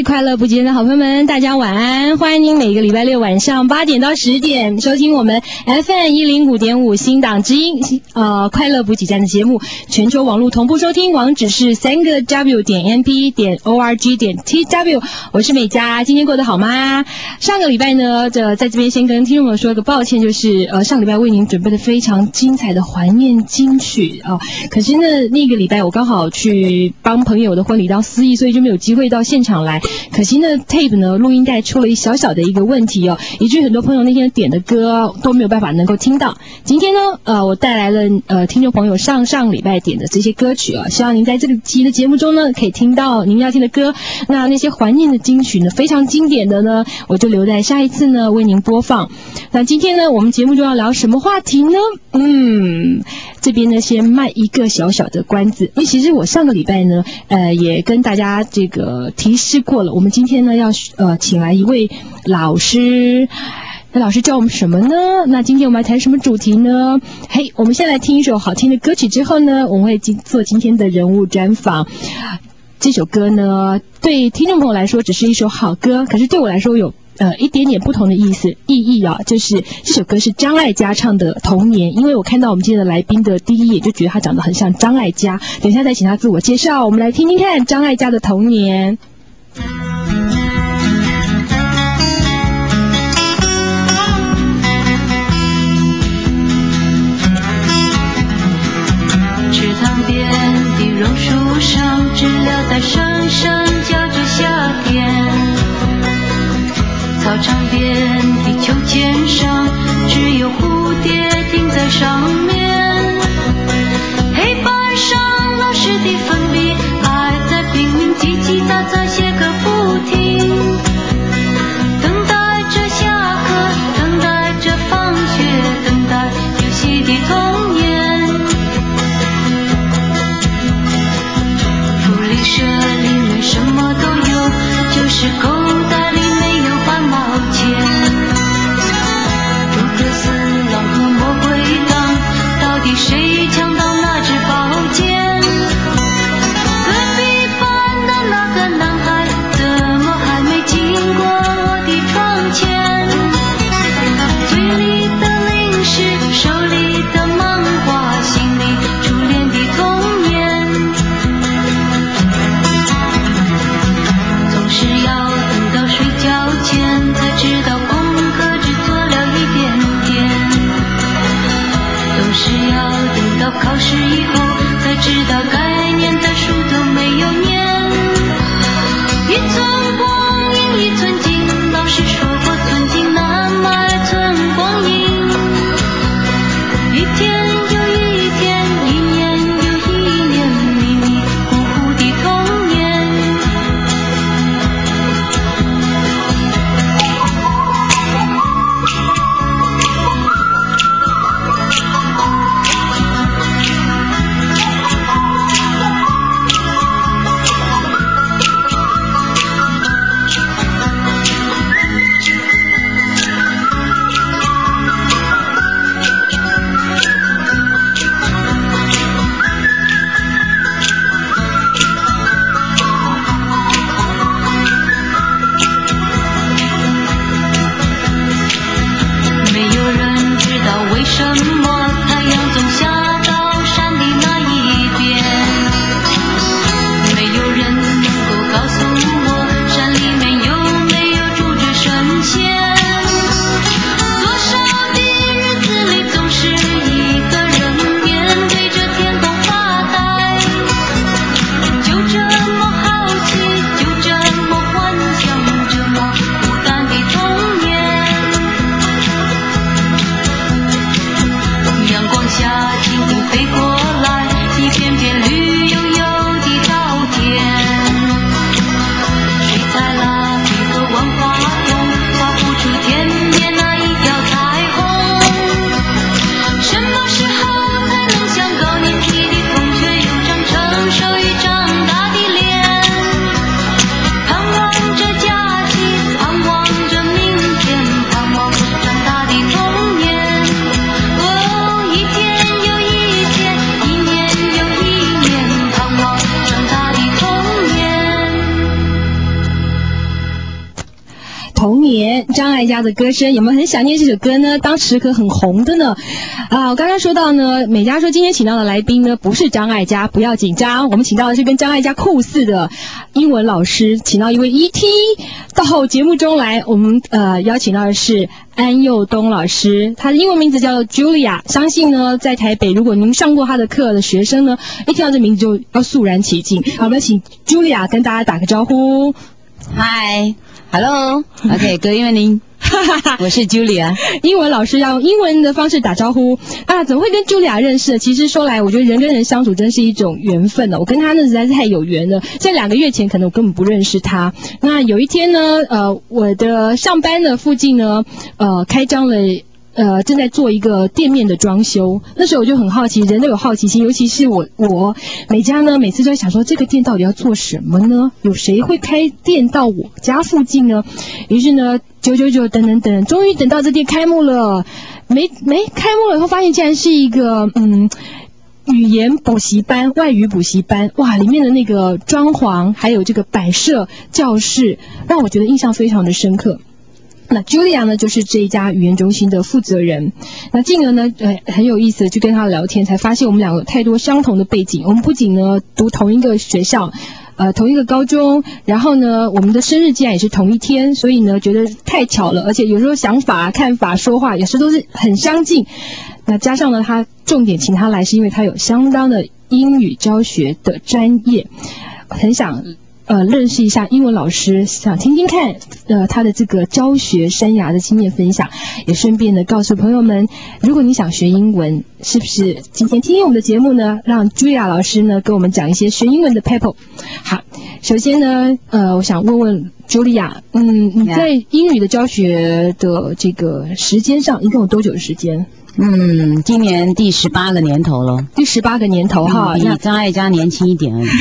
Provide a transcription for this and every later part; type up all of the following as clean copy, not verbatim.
位快乐不间的好朋友们，大家晚安！欢迎您每个礼拜六晚上8点到10点收听我们 FM105.5 新党之音快乐补给站的节目，全球网络同步收听，网址是3w.np.org.tw。我是美嘉，今天过得好吗？上个礼拜呢，在这边先跟听众们说个抱歉，就是上礼拜为您准备了非常精彩的怀念金曲可是呢，那个礼拜我刚好去帮朋友的婚礼当司仪，所以就没有机会到现场来。可惜呢 tape 呢录音带出了小小的一个问题以至于很多朋友那天点的歌都没有办法能够听到。今天呢我带来了听众朋友上礼拜点的这些歌曲希望您在这个期的节目中呢可以听到您要听的歌。那些怀念的金曲呢，非常经典的呢，我就留在下一次呢为您播放。那今天呢我们节目中要聊什么话题呢？这边呢先卖一个小小的关子，因为其实我上个礼拜呢也跟大家这个提示过了，我们今天呢要请来一位老师。那老师教我们什么呢？那今天我们来谈什么主题呢？我们先来听一首好听的歌曲，之后呢我们会做今天的人物专访。这首歌呢对听众朋友来说只是一首好歌，可是对我来说有一点点不同的意义就是这首歌是张艾嘉唱的《童年》，因为我看到我们今天的来宾的第一眼就觉得他长得很像张艾嘉，等一下再请他自我介绍。我们来听听看张艾嘉的《童年》。 池塘边的榕树上，知了在声声叫着夏天。操场边的秋千上，只有蝴蝶停在上面。黑板上老师的粉笔还在拼命叽叽喳喳写个不停，等待着下课，等待着放学，等待游戏的童年。福利社里面什么都有，就是口袋里没有半毛钱。诸葛四郎和魔鬼党，到底谁抢到那支宝剑？隔壁班的那个男孩怎么还没经过我的窗前？嘴里的零食，手里的漫画，心里初恋的童年。总是要等到睡觉前才知道功课只做了一点点，总是要等到考试以后才知道该念的书都没有念。一寸光阴一寸金，老师说过寸金难买寸光阴。一天又一天，一年又一年，迷迷糊糊的童年。没有人知道为什么太阳总下到山的那一边，没有人能够告诉我山里面有没有住着神仙。多少的日子里总是一个人面对着天空发呆，就这么好奇，就这么幻想，这么孤单的童年。 念张艾嘉的歌声，有没有很想念这首歌呢？当时可很红的呢。我刚刚说到呢，美嘉说今天请到的来宾呢不是张艾嘉，不要紧张，我们请到的是跟张艾嘉酷似的英文老师，请到一位 ET 到节目中来，我们邀请到的是安佑东老师，他的英文名字叫做 Julia。相信呢，在台北如果您上过他的课的学生呢，一听到这名字就要肃然起敬。好，我们请 Julia 跟大家打个招呼。 Hi, hello, OK, good evening. 我是 Julia。 英文老师要用英文的方式打招呼啊，怎么会跟 Julia 认识？其实说来，我觉得人跟人相处真是一种缘分呢。我跟他呢实在是太有缘了。在2个月前，可能我根本不认识他。那有一天呢，我的上班的附近呢，开张了。正在做一个店面的装修，那时候我就很好奇，人都有好奇心，尤其是我美嘉呢，每次都在想说这个店到底要做什么呢？有谁会开店到我家附近呢？于是呢，999等，终于等到这店开幕了，没开幕了以后，发现竟然是一个语言补习班、外语补习班，哇，里面的那个装潢还有这个摆设教室，让我觉得印象非常的深刻。那 Julia 呢，就是这一家语言中心的负责人。那进而呢，很有意思的就跟他聊天，才发现我们两个有太多相同的背景。我们不仅呢读同一个学校，同一个高中，然后呢，我们的生日竟然也是同一天，所以呢，觉得太巧了。而且有时候想法、看法、说话，有时都是很相近。那加上呢，他重点请他来，是因为他有相当的英语教学的专业，很想。认识一下英文老师，想听听看他的这个教学生涯的经验分享，也顺便的告诉朋友们，如果你想学英文，是不是今天听我们的节目呢？让 Julia 老师呢跟我们讲一些学英文的 paper。好，首先呢，我想问问 Julia， 你在英语的教学的这个时间上，一共有多久的时间？ 今年第18个年头了。 第18个年头哈， 比张艾嘉年轻一点而已。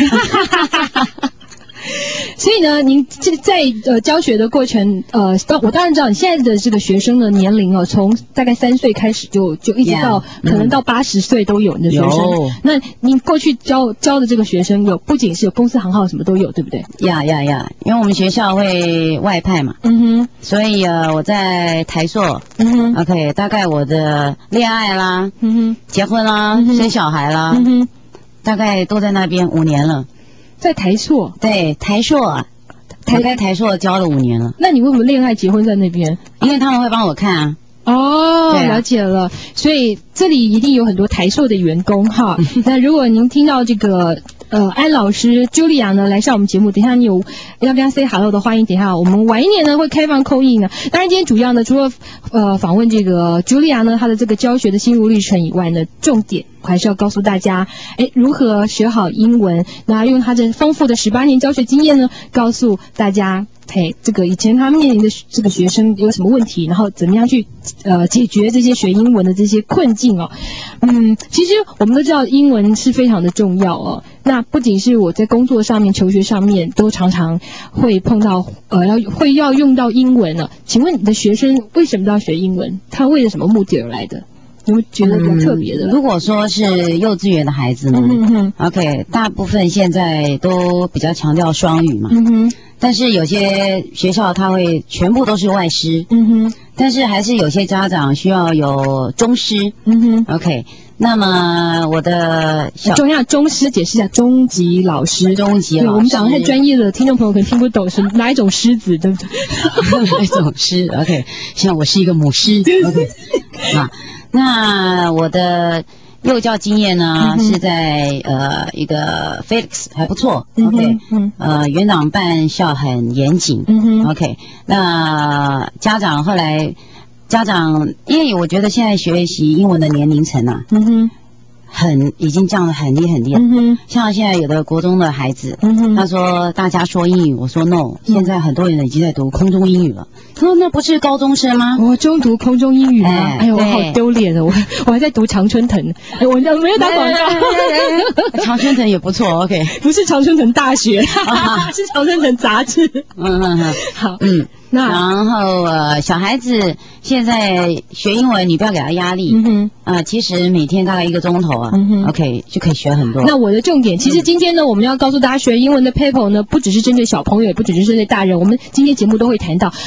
所以呢，您在教学的过程，我当然知道你现在的这个学生的年龄哦，从大概3岁开始就一直到可能到80岁都有你的学生。那您过去教的这个学生不仅是有公司行号什么都有，对不对？ 呀，因为我们学校会外派嘛，所以我在台塑，OK， 大概我的恋爱啦，结婚啦，生小孩啦，大概都在那边5年了。 在台塑， 对，台塑，我在台塑教了5年了。 那你为什么恋爱结婚在那边？ 因为他们会帮我看啊。 哦，了解了。所以这里一定有很多台塑的员工哈。那如果您听到这个安老师 Julia 呢来上我们节目，等一下你有要跟他 say hello 的欢迎，等一下我们晚一点呢会开放call in呢。当然今天主要呢除了访问这个 Julia 呢她的这个教学的心路历程以外呢，重点我还是要告诉大家，如何学好英文，那用他这丰富的18年教学经验呢，告诉大家。这个以前他面临的这个学生有什么问题，然后怎么样去解决这些学英文的这些困境哦。其实我们都知道英文是非常的重要哦。那不仅是我在工作上面、求学上面都常常会碰到要用到英文了。请问你的学生为什么都要学英文？他为了什么目的而来的？有没有觉得比较特别的？ 如果说是幼稚园的孩子呢，OK， 大部分现在都比较强调双语嘛。但是有些学校它会全部都是外师，但是还是有些家长需要有中师，OK。那么我的中师解释一下，中级老师，对，我们讲的太专业了，听众朋友可能听不懂是哪一种师子，对不对？ 哪一种师 ？OK， 像我是一个母师 ，OK 啊，那我的。幼教经验呢是在一个 Felix 还不错 ，OK， 园长办校很严谨，OK， 那后来家长，因为我觉得现在学习英文的年龄层啊，已经降得很低很低了。像现在有的国中的孩子，他说大家说英语，我说 no，现在很多人已经在读空中英语了。他说那不是高中生吗？ 我中读空中英语吗？哎呦，我好丢脸哦！我还在读常春藤，我没有打广告。常春藤也不错 ，OK， 不是常春藤大学，是常春藤杂志。好， 然后小孩子现在学英文，你不要给他压力，其实每天大概1个钟头啊，OK 就可以学很多。 那我的重点，其实今天呢，我们要告诉大家学英文的 paper 呢，不只是针对小朋友，也不只是针对大人，我们今天节目都会谈到。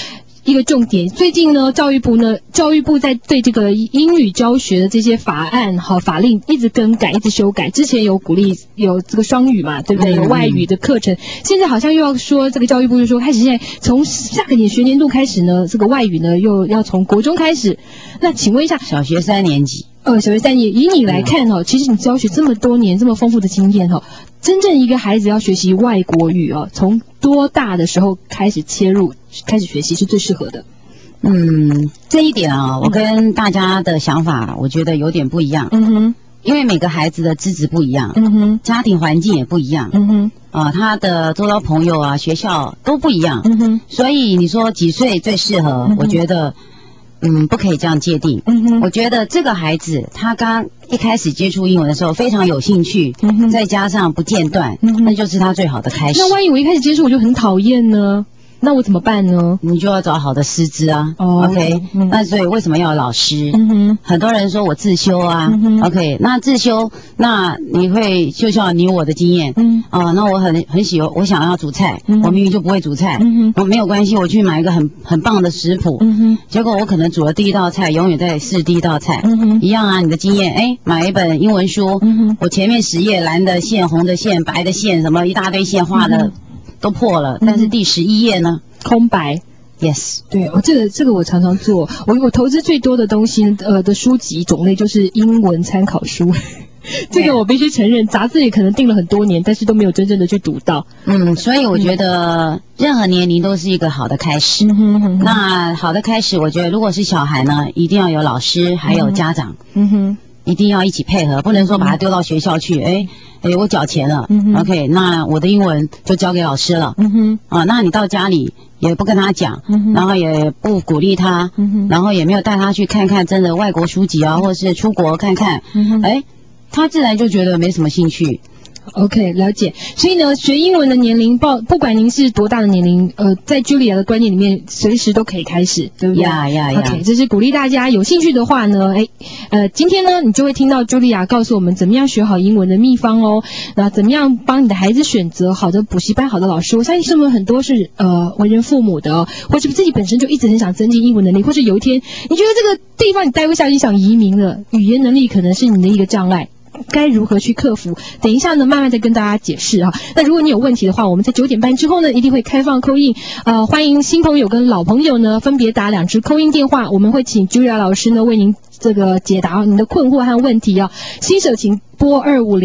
一个重点。最近呢，教育部在对这个英语教学的这些法案和法令一直更改，一直修改。之前有鼓励有这个双语嘛，对不对？有外语的课程，现在好像又要说这个教育部就说开始现在从下个学年度开始呢，这个外语呢又要从国中开始。那请问一下， 小学3年级。 小学3年，以你来看哦，其实你教学这么多年，这么丰富的经验哦，真正一个孩子要学习外国语哦，从多大的时候开始切入，开始学习是最适合的？ 这一点啊，我跟大家的想法，我觉得有点不一样。因为每个孩子的资质不一样，家庭环境也不一样，他的周遭朋友啊、学校都不一样，所以你说几岁最适合？我觉得。不可以这样界定。我觉得这个孩子他刚一开始接触英文的时候非常有兴趣，再加上不间断，那就是他最好的开始。 那万一我一开始接触我就很讨厌呢？那我怎么办呢？ 你就要找好的师资啊。OK，那所以为什么要有老师？很多人说我自修啊。OK， 那自修，那你会就像你我的经验，那我很喜欢，我想要煮菜，我明明就不会煮菜，没有关系，我去买一个很棒的食谱，结果我可能煮了第一道菜，永远在试第一道菜，一样啊，你的经验，买一本英文书，我前面10页蓝的线、红的线、白的线，什么一大堆线画的。都破了，但是第11页呢？ 空白。 Yes， 对，这个我常常做。我投资最多的东西的书籍种类就是英文参考书。这个我必须承认，杂志也可能订了很多年，但是都没有真正的去读到。 所以我觉得任何年龄都是一个好的开始。那好的开始，我觉得如果是小孩呢，一定要有老师，还有家长。一定要一起配合，不能说把他丢到学校去。我缴钱了，OK， 那我的英文就交给老师了。那你到家里也不跟他讲，然后也不鼓励他，然后也没有带他去看看真的外国书籍啊，或者是出国看看，他自然就觉得没什么兴趣。 OK， 了解。所以呢，学英文的年龄不管您是多大的年龄，在 Julia 的观念里面，随时都可以开始，对不对？OK， 这是鼓励大家有兴趣的话呢，今天呢，你就会听到 Julia 告诉我们怎么样学好英文的秘方哦。那怎么样帮你的孩子选择好的补习班、好的老师？我相信是不是很多是为人父母的哦，或者自己本身就一直很想增进英文能力，或者有一天你觉得这个地方你待不下去，想移民了，语言能力可能是你的一个障碍。该如何去克服？等一下呢，慢慢再跟大家解释哈。那如果你有问题的话，我们在9点半之后呢，一定会开放call in，欢迎新朋友跟老朋友呢分别打2支call in电话，我们会请 Julia 老师呢为您这个解答您的困惑和问题啊。新手请拨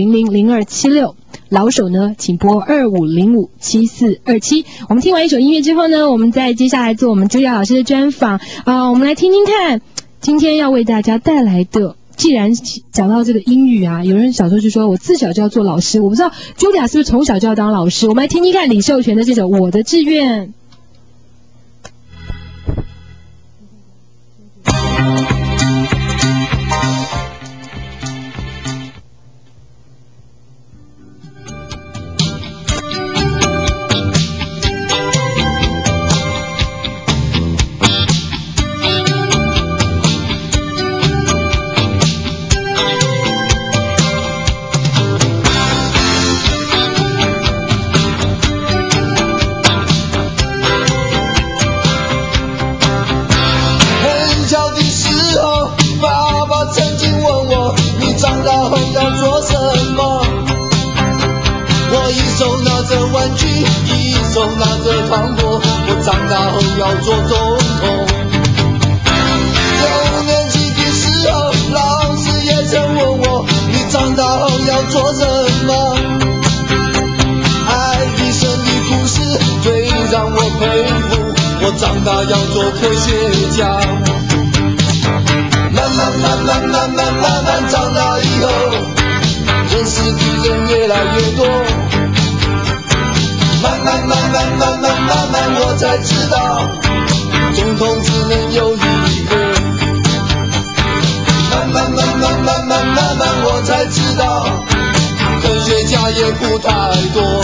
25000276，老手呢请拨25057427。我们听完一首音乐之后呢，我们再接下来做我们 Julia 老师的专访我们来听听看今天要为大家带来的。既然讲到这个英语啊，有人小时候就说我自小就要做老师，我不知道 Julia 是不是从小就要当老师？我们来听听看李寿全的这首《我的志愿》。 要做总统。6年级的时候，老师也曾问我，你长大后要做什么？爱迪生的故事最让我佩服，我长大要做科学家。慢慢长大以后，认识的人越来越多。慢慢，我才知道，总统只能有一个。慢慢，我才知道，科学家也不太多。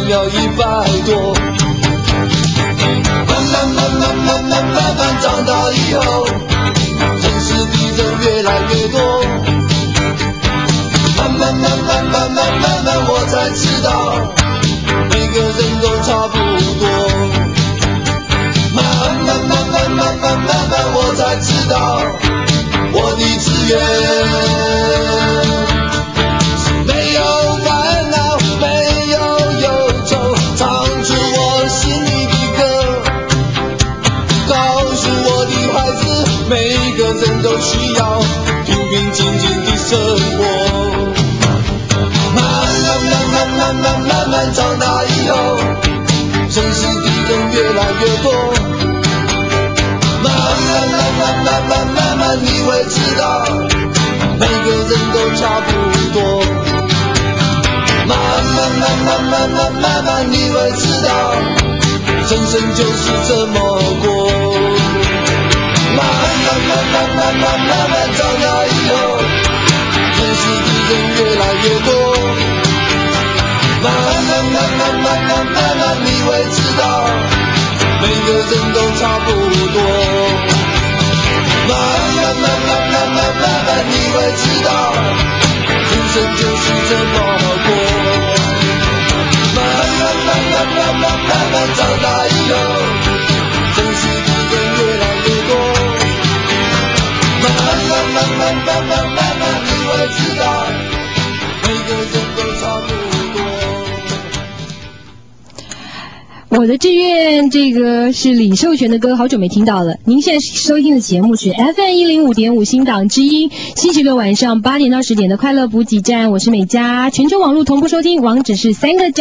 秒100多。慢慢长大以后，城市敌人越来越多。慢慢我才知道，每个人都差不多。慢慢我才知道，我的志愿是没有烦恼，没有忧愁，唱出我心里的歌，告诉我的孩子，每个人都需要平平静静的生活。慢慢长大以后，城市敌人越来越多。慢慢你会知道，每个人都差不多。慢慢你会知道，人生就是这么过。慢慢长大以后，城市敌人越来越多。慢慢你会知道，每个人都差不多。慢你会知道，人生就是这么过。慢长大以后，城市敌人越来越多。慢你会知道，每个人都差不多。 我的志愿，这个是李寿全的歌，好久没听到了。您现在收听的节目是 FM105.5 新港之音，星期六晚上8点到10点的快乐补给站，我是美嘉，全球网络同步收听，网址是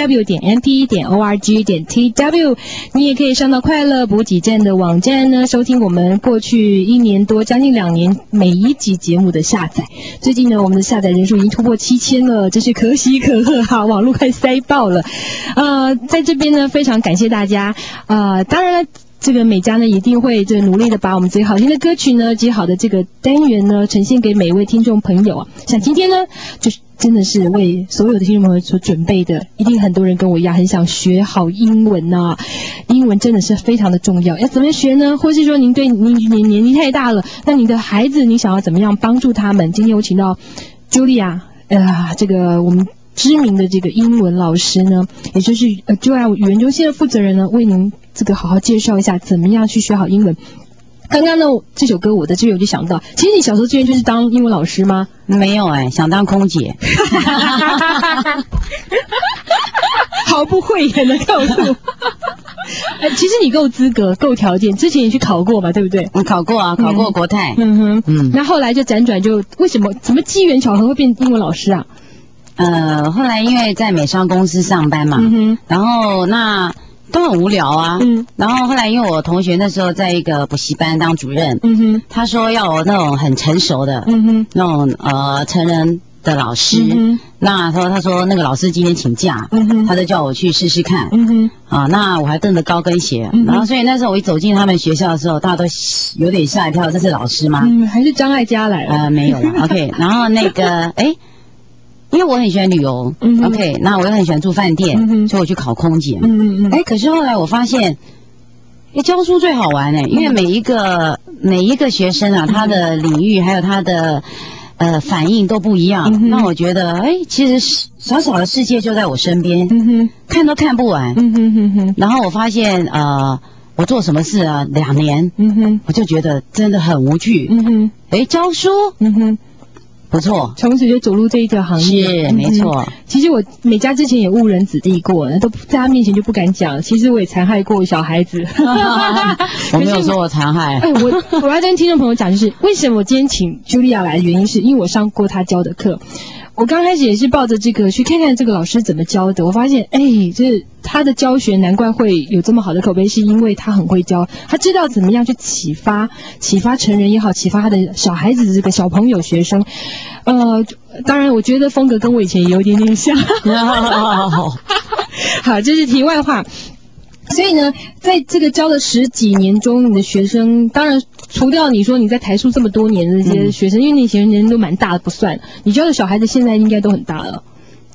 3w.mp.org.tw。你也可以上到快乐补给站的网站呢，收听我们过去1年多，将近2年每一集节目的下载。最近呢，我们的下载人数已经突破7000了，真是可喜可贺哈，网络快塞爆了。在这边呢，非常感谢大家。当然了，这个美嘉呢一定会努力的把我们最好听的歌曲呢，最好的这个单元呢，呈现给每一位听众朋友啊。像今天呢，就是真的是为所有的听众朋友所准备的，一定很多人跟我一样很想学好英文啊。英文真的是非常的重要，要怎么学呢？或是说您年纪太大了，那你的孩子你想要怎么样帮助他们？今天我请到 Julia， 这个我们知名的这个英文老师呢，也就是Julia语言中心的负责人呢，为您这个好好介绍一下怎么样去学好英文。刚刚呢，这首歌我的志愿我就想到，其实你小时候志愿就是当英文老师吗？ 没有想当空姐。 毫不讳言的告诉其实你够资格够条件，之前也去考过嘛，对不对？ 我考过啊，考过国泰。 那后来就辗转就为什么怎么机缘巧合会变英文老师啊？ 后来因为在美商公司上班嘛，然后那都很无聊啊。然后后来因为我同学那时候在一个补习班当主任，他说要我那种很成熟的，那种成人的老师。那他说那个老师今天请假，他就叫我去试试看。那我还蹬着高跟鞋，然后所以那时候我一走进他们学校的时候，大家都有点吓一跳，这是老师吗？ 还是张艾嘉来了？ 没有了。OK， 然后那个因为我很喜欢旅游，OK， 那我又很喜欢住饭店，所以我去考空姐。可是后来我发现，教书最好玩因为每一个学生啊，他的领域还有他的反应都不一样。那我觉得，其实小小的世界就在我身边，看都看不完。然后我发现，我做什么事啊，2年，我就觉得真的很无趣。教书，不错， 从此就走入这一个行业。 是没错。 其实我美嘉之前也误人子弟过，都在他面前就不敢讲。其实我也残害过小孩子。 我没有说我残害。 我要跟听众朋友讲，就是为什么我今天请 Julia 来的原因，是因为我上过她教的课。我刚开始也是抱着这个去看看这个老师怎么教的，我发现这他的教学难怪会有这么好的口碑，是因为他很会教，他知道怎么样去启发成人也好，启发他的小孩子这个小朋友学生。当然我觉得风格跟我以前也有点点像。好，这是题外话。所以呢，在这个教了10几年中，你的学生当然除掉你说你在台塑这么多年的这些学生，因为那些人都蛮大的不算，你教的小孩子现在应该都很大了。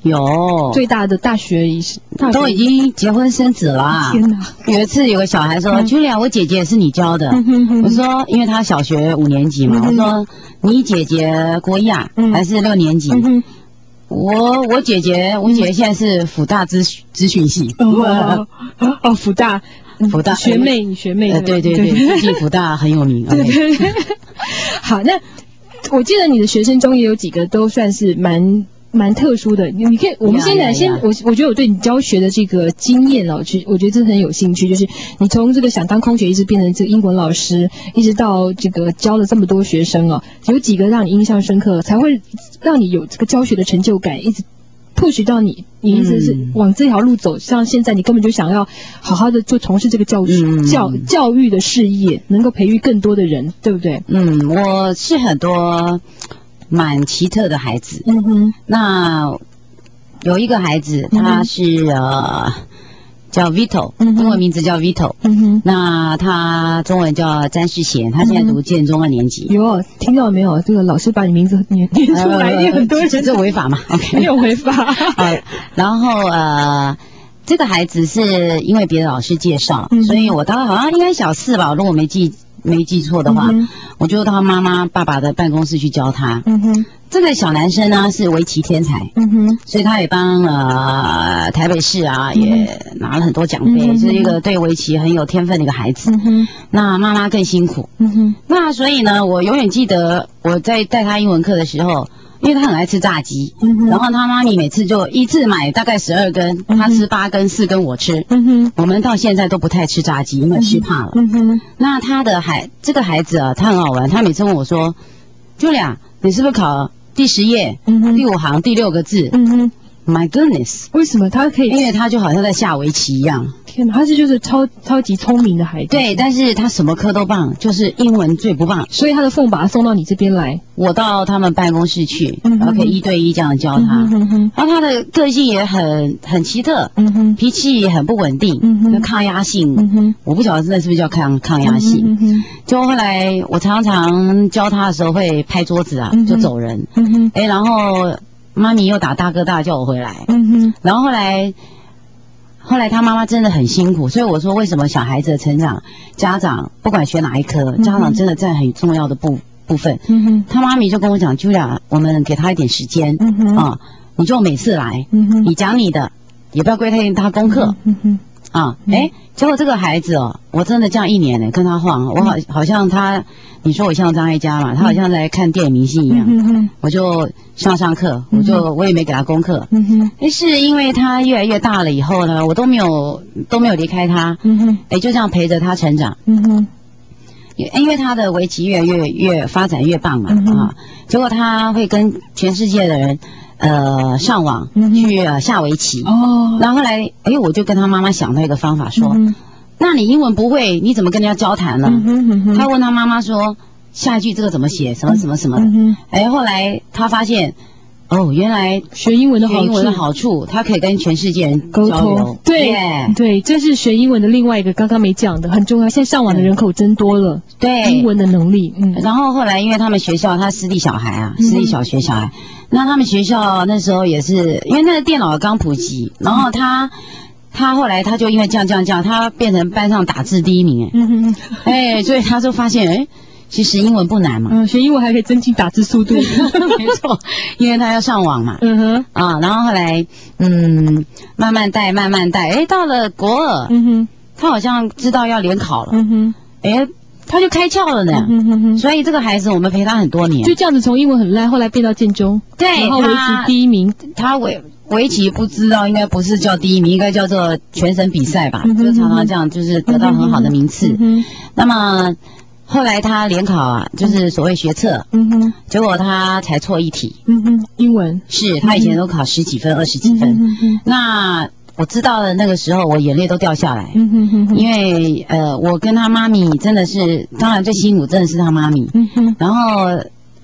有最大的大学都已经结婚生子了啊。 天哪！ 有一次有个小孩说：“Julia，我姐姐也是你教的。”我说：“因为他小学5年级嘛。”我说：“你姐姐国一啊，还是6年级？”我姐姐现在是辅大资讯系。 辅大学妹，你学妹。 对，最近辅大很有名。 对。好，那我记得你的学生中也有几个都算是蛮特殊的，你可以，我们现在我觉得我对你教学的这个经验哦，我觉得真的很有兴趣，就是你从这个想当空姐一直变成这个英文老师，一直到这个教了这么多学生哦，有几个让你印象深刻，才会让你有这个教学的成就感，一直push到你一直是往这条路走，像现在你根本就想要好好的做从事这个教育的事业，能够培育更多的人，对不对？ 我是很多蛮奇特的孩子。那有一个孩子，他是叫 Vito， 中文名字叫 Vito。那他中文叫詹世贤，他现在读建中2年级。 有听到没有？这个老师把你名字念出来，也很多人这违法吗 ？OK， 没有违法。 然后这个孩子是因为别的老师介绍，所以我大概好像应该小4吧，如果没记错的话，我就到他妈妈爸爸的办公室去教他。这个小男生呢是围棋天才，所以他也帮台北市啊也拿了很多奖杯，是一个对围棋很有天分的一个孩子。那妈妈更辛苦。那所以呢，我永远记得我在带他英文课的时候，因为他很爱吃炸鸡，然后他妈咪每次就一次买大概12根，他吃8根，4根我吃。我们到现在都不太吃炸鸡，因为吃怕了。那这个孩子啊，他很好玩，他每次问我说 ：“Julia， 你是不是考第10页第5行第6个字？”My goodness， 为什么他可以？ 因为他就好像在下围棋一样。 天哪，他就是超级聪明的孩子。 对，但是他什么科都棒，就是英文最不棒。 所以他的父母把他送到你这边来， 我到他们办公室去，然后可以1对1这样教他。然后他的个性也很奇特，脾气也很不稳定，抗压性，我不晓得那是不是叫抗压性。就后来我常常教他的时候会拍桌子啊，就走人。然后妈咪又打大哥大叫我回来。然后后来他妈妈真的很辛苦，所以我说为什么小孩子的成长，家长不管学哪一科，家长真的占很重要的部分。他妈咪就跟我讲 ，Julia， 我们给他一点时间你就每次来，你讲你的，也不要规定他功课结果这个孩子我真的这样1年呢跟他晃，我好像你说我像张艾嘉嘛，他好像在看电影明星一样，我就上课，我也没给他功课，是因为他越来越大了以后呢，我都没有离开他，就这样陪着他成长，因为他的围棋越来越发展越棒嘛，结果他会跟全世界的人上网去下围棋然后后来我就跟他妈妈想到一个方法说，那你英文不会，你怎么跟人家交谈呢？他问他妈妈说下一句这个怎么写，什么什么什么的。后来他发现原来学英文的好处，他可以跟全世界人沟通。对，这是学英文的另外一个刚刚没讲的很重要。现在上网的人口增多了， 对英文的能力。 然后后来因为他们学校他私立小孩私立小学小孩，那他们学校那时候也是因为那个电脑刚普及，然后他后来他就因为这样，他变成班上打字第1名所以他就发现其实英文不难嘛， 学英文还可以增进打字速度， 没错，因为他要上网嘛，然后后来慢慢带，到了国2，他好像知道要联考了，他就开窍了呢，所以这个孩子我们陪他很多年， 就这样子从英文很烂，后来变到建中， 对， 然后围棋第1名， 他围棋不知道应该不是叫第1名，应该叫做全省比赛吧，就常常这样就是得到很好的名次，那么。后来他联考就是所谓学测，结果他才错1题， 英文是他以前都考10几分、20几分，那我知道的那个时候我眼泪都掉下来，因为我跟他妈咪真的是，当然最辛苦真的是他妈咪，然后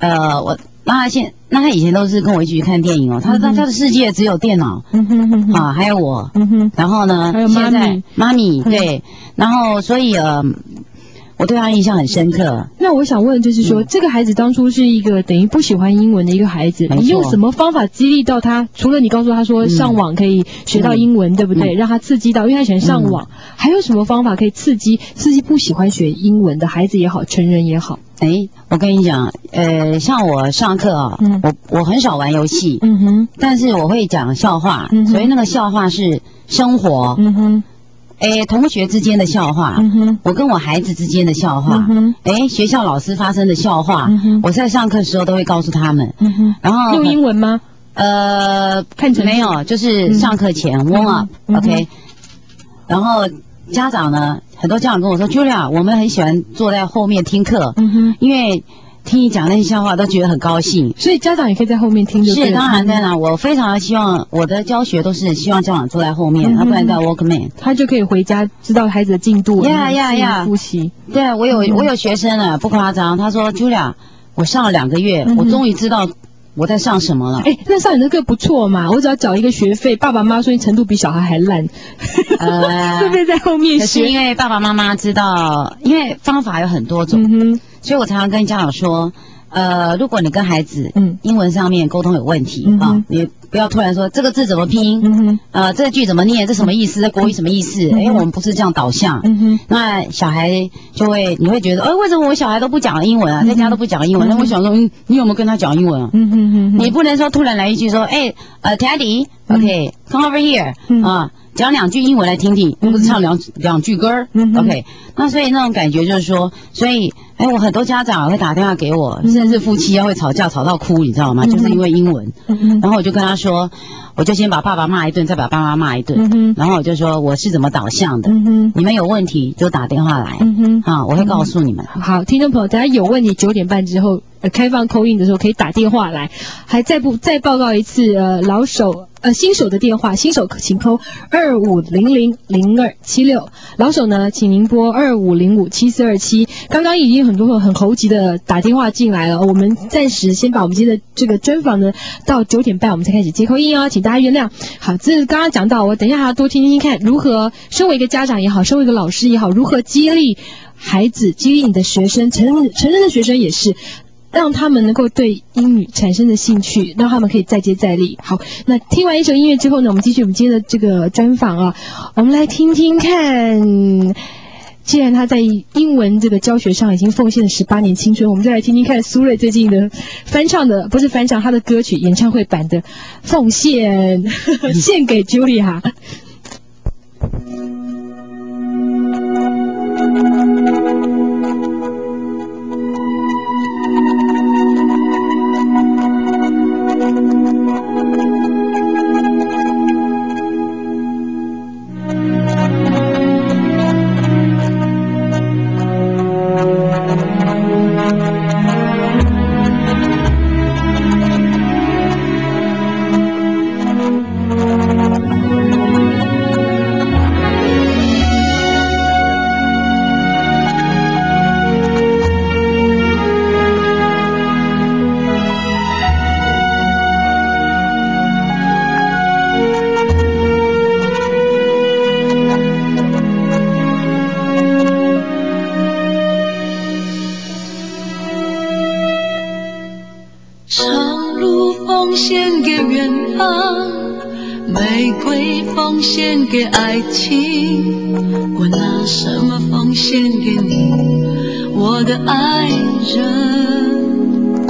他以前都是跟我一起去看电影他的世界只有电脑，还有我，然后呢， 还有现在妈咪对，然后所以我对他印象很深刻。 那我想问，就是说，这个孩子当初是一个等于不喜欢英文的一个孩子，你用什么方法激励到他？除了你告诉他说上网可以学到英文，对不对？让他刺激到，因为他喜欢上网，还有什么方法可以刺激不喜欢学英文的孩子也好，成人也好？ 我跟你讲，像我上课啊，我很少玩游戏，但是我会讲笑话，所以那个笑话是生活，同学之间的笑话，我跟我孩子之间的笑话，学校老师发生的笑话，我在上课的时候都会告诉他们，然后用英文吗？看成没有，就是上课前 warm up，OK，然后家长呢，很多家长跟我说 ，Julia， 我们很喜欢坐在后面听课，因为听你讲那些笑话都觉得很高兴， 所以家长也可以在后面听。 是，当然，我非常的希望我的教学都是希望家长坐在后面，不然在 Walkman， 他就可以回家知道孩子的进度，复习。 对，我有学生了，不夸张，他说 Julia， 我上了2个月，我终于知道我在上什么了？ 那上你的课不错嘛，我只要缴一个学费，爸爸妈妈说你程度比小孩还烂，会不会在后面学？ 可是因为爸爸妈妈知道，因为方法有很多种，所以我常常跟家长说，如果你跟孩子英文上面沟通有问题啊，你不要突然说这个字怎么拼，这个句怎么念，这什么意思？这国语什么意思？我们不是这样导向，那小孩你会觉得，为什么我小孩都不讲英文啊，在家都不讲英文？那我想说，你有没有跟他讲英文啊？你不能说突然来一句说，Daddy，OK，come over here，讲2句英文来听听，不是唱两句歌儿，OK。那所以那种感觉就是说，所以我很多家长会打电话给我，甚至夫妻会吵架吵到哭，你知道吗？就是因为英文。然后我就跟他说，我就先把爸爸骂一顿，再把爸妈骂一顿。然后我就说我是怎么导向的，你们有问题就打电话来，我会告诉你们。 好，听众朋友，大家有问题9点半之后开放call in的时候可以打电话来，还再报告一次新手的电话，新手请扣25000276，老手呢，请您拨25057427。刚刚已经很多朋友很猴急的打电话进来了，我们暂时先把我们今天的这个专访呢到9点半我们才开始接call in哦，请大家原谅。好，这是刚刚讲到，我等一下还要多听听看，如何身为一个家长也好，身为一个老师也好，如何激励孩子，激励你的学生，成人的学生也是。让他们能够对英语产生的兴趣，让他们可以再接再厉。好，那听完一首音乐之后呢，我们继续我们今天的这个专访啊，我们来听听看。既然他在英文这个教学上已经奉献了18年青春，我们再来听听看苏芮最近的不是翻唱他的歌曲演唱会版的《奉献》，献给 Julia。 奉献给爱情，我拿什么奉献给你，我的爱人？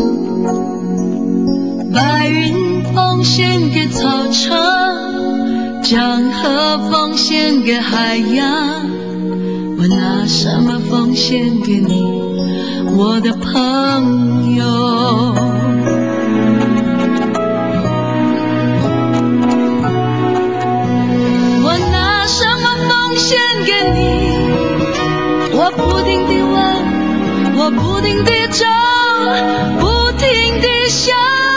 白云奉献给草场，江河奉献给海洋，我拿什么奉献给你，我的朋友？我不停地问，我不停地找，不停地想，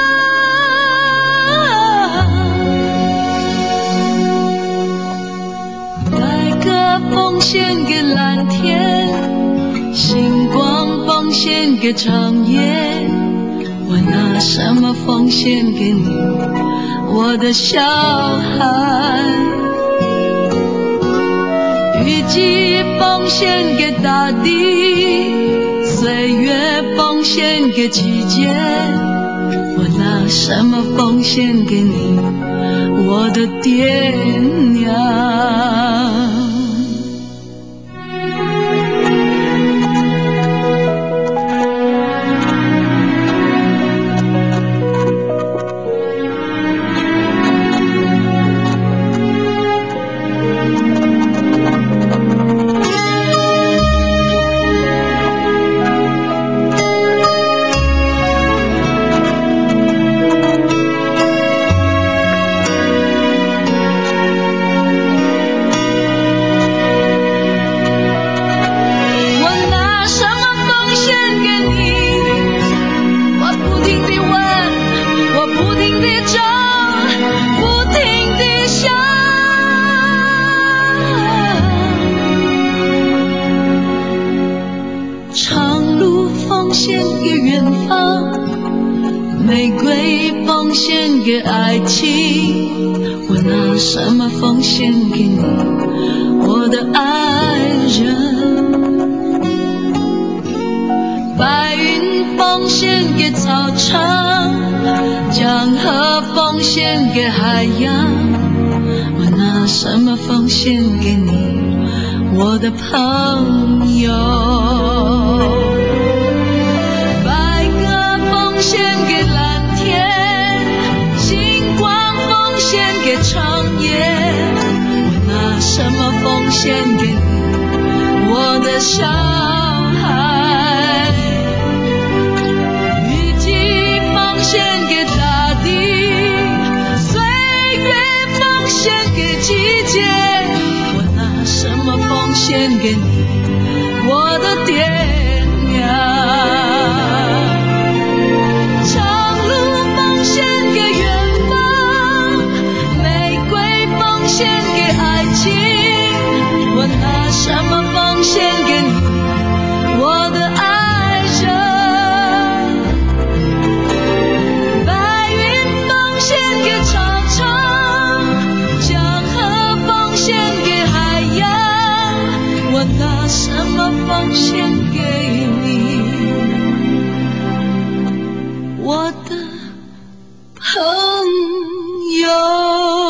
白鸽奉献给蓝天，星光奉献给长夜，我拿什么奉献给你，我的小孩？ 雨季奉献给大地，岁月奉献给季节，我拿什么奉献给你，我的爹娘？玫瑰奉献给爱情，我拿什么奉献给你，我的爱人？白云奉献给草场，江河奉献给海洋，我拿什么奉献给你，我的朋友？献给蓝天，星光奉献给长夜，我拿什么奉献给你，我的小孩？雨季奉献给大地，岁月奉献给季节，我拿什么奉献给你，我的爹娘？我拿什么奉献给你，我的爱人？白云奉献给草场，江河奉献给海洋，我拿什么奉献给你，我的朋友？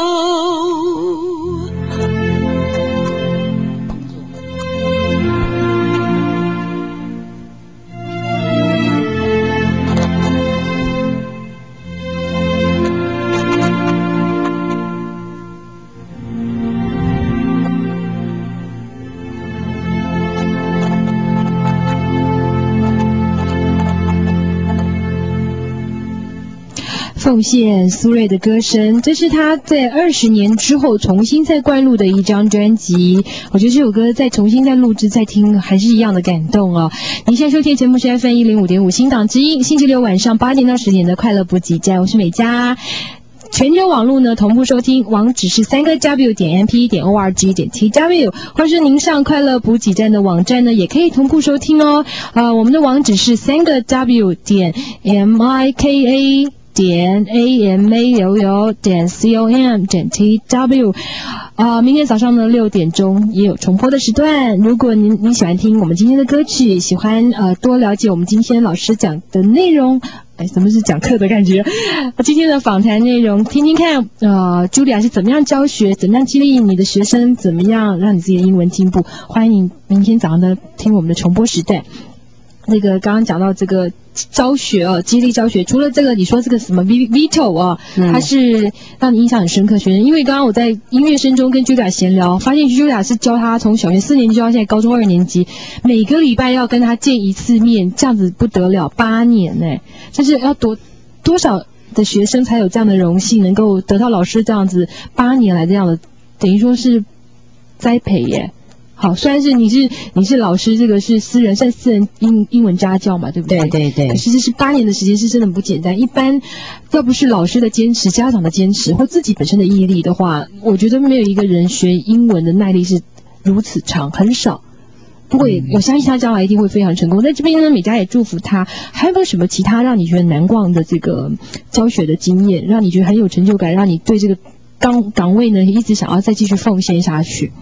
奉献苏芮的歌声，这是他在20年之后重新再灌录的一张专辑。我觉得这首歌再重新再录制再听，还是一样的感动哦。您现在收听节目是 FM 105.5新港之音，星期六晚上8点到10点的快乐补给站，我是美嘉。全球网络呢同步收听，网址是3w.mp.org.tw， 或是您上快乐补给站的网站呢，也可以同步收听哦。我们的网址是3w.mika.amaou.com.tw。明天早上呢6点钟也有重播的时段。如果您喜欢听我们今天的歌曲，喜欢多了解我们今天老师讲的内容，什么是讲课的感觉？今天的访谈内容，听听看，Julia 是怎么样教学，怎么样激励你的学生，怎么样让你自己的英文进步。欢迎你明天早上呢听我们的重播时段。那个刚刚讲到这个教学哦，激励教学，除了这个你说这个什么 Vito 啊，它是让你印象很深刻学生，因为刚刚我在音乐声中跟 Julia 闲聊，发现 Julia 是教他从小学4年级教到现在高中2年级，每个礼拜要跟他见一次面，这样子不得了，8年呢，这是要多少的学生才有这样的荣幸，能够得到老师这样子8年来这样的，等于说是栽培耶。好，虽然是你是老师，这个是私人英文家教嘛，对不对？ 对对对。 可是这是8年的时间，是真的不简单。一般要不是老师的坚持、家长的坚持或自己本身的毅力的话，我觉得没有一个人学英文的耐力是如此长，很少。不过我相信他将来一定会非常成功。在这边呢，美嘉也祝福他。还有没有什么其他让你觉得难忘的这个教学的经验，让你觉得很有成就感，让你对这个岗位呢一直想要再继续奉献下去？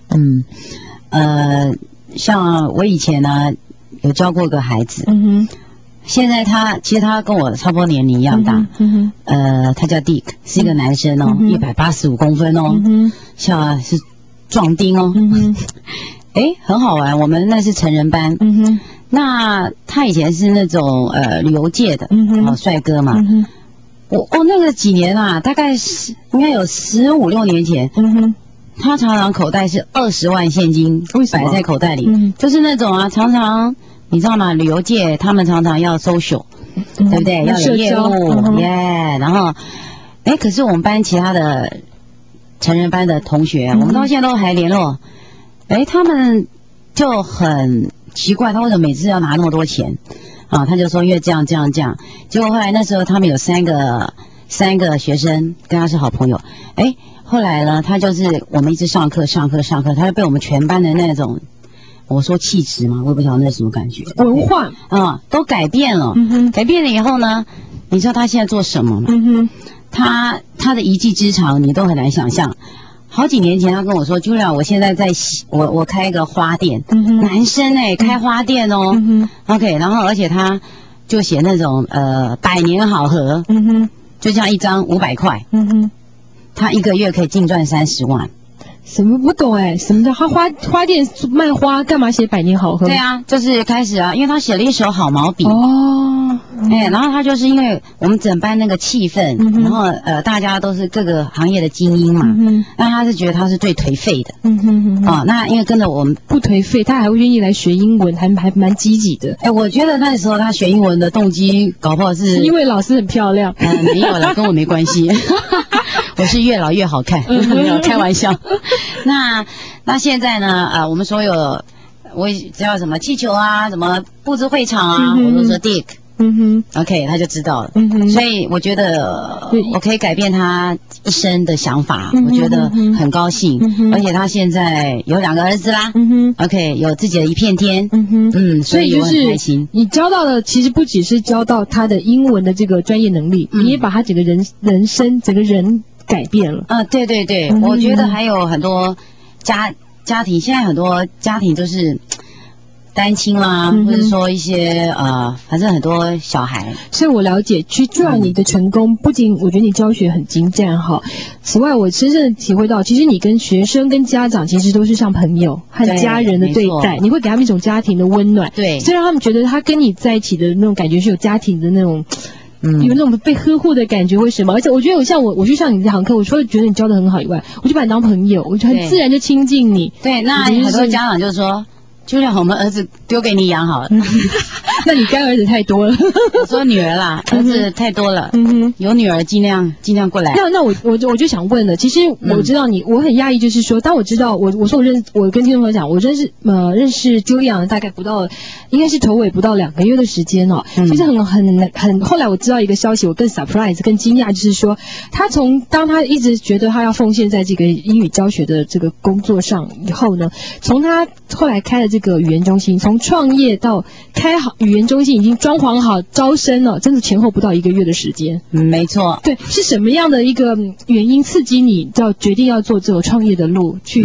像我以前呢有教过个孩子，现在其实他跟我差不多年龄一样大，他叫 Dick， 是一个男生哦，185公分哦，像是壮丁哦，很好玩。我们那是成人班，那他以前是那种旅游界的帅哥嘛，我那个几年啊，大概应该有15、16年前，他常常口袋是20万现金摆在口袋里，就是那种啊，常常你知道吗？旅游界他们常常要 social，对不对？要有业务，然后，可是我们班其他的成人班的同学，我们到现在都还联络，他们就很奇怪，他为什么每次要拿那么多钱？啊，他就说因为这样，结果后来那时候他们有三个学生跟他是好朋友，后来呢，他就是我们一直上课，他就被我们全班的那种，我说气质嘛，我也不知道那是什么感觉， 文化都改变了，改变了以后呢，你知道他现在做什么吗？他的一技之长你都很难想象。好几年前他跟我说 ，Julia， 我现在我开一个花店，男生开花店哦，OK， 然后而且他就写那种100年好合，就这样一张500块，他一个月可以净赚30万。 什么不懂什么叫他花店卖花，干嘛写100年好合？ 对啊，就是开始啊，因为他写了一手好毛笔然后他就是因为我们整班那个气氛，然后大家都是各个行业的精英嘛，那他是觉得他是最颓废的，那因为跟着我们不颓废，他还会愿意来学英文，还蛮积极的。 我觉得那时候他学英文的动机搞不好是因为老师很漂亮， 没有啦，跟我没关系，我是越老越好看，没有开玩笑。那现在呢？我们所有我只要什么气球啊，什么布置会场啊，我都说 Dick。OK， 他就知道了。所以我觉得我可以改变他一生的想法，我觉得很高兴。而且他现在有2个儿子啦，OK， 有自己的一片天。 所以就是你教到的，其实不只是教到他的英文的这个专业能力，你也把他整个人生整个人改变了。 对对对，我觉得还有很多家庭，现在很多家庭都是单亲啦，或者说一些反正很多小孩。 所以我了解，去赚你的成功，不仅我觉得你教学很精湛哈，此外我深深的体会到，其实你跟学生跟家长其实都是像朋友和家人的对待，你会给他们一种家庭的温暖， 对， 所以让他们觉得他跟你在一起的那种感觉是有家庭的那种。有那种被呵护的感觉，为什么？而且我觉得我去上你这堂课，我除了觉得你教的很好以外，我就把你当朋友，我就很自然就亲近你。 对，那很多家长就说，就让我们儿子丢给你养好了。 那你干儿子太多了。 我说女儿啦，儿子太多了。有女儿尽量过来。 那我就想问了，其实我知道我很讶异，就是说，当我知道我说我跟听众朋友讲，我认识 Julia 大概应该是头尾不到2个月的时间哦。其实很后来我知道一个消息，我更 surprise 更惊讶，就是说当他一直觉得他要奉献在这个英语教学的这个工作上以后呢，从他后来开了这个语言中心，从创业到开好语言中心，已经装潢好招生了，真的前后不到1个月的时间。 没错。 对，是什么样的一个原因刺激你决定要做这种创业的路去？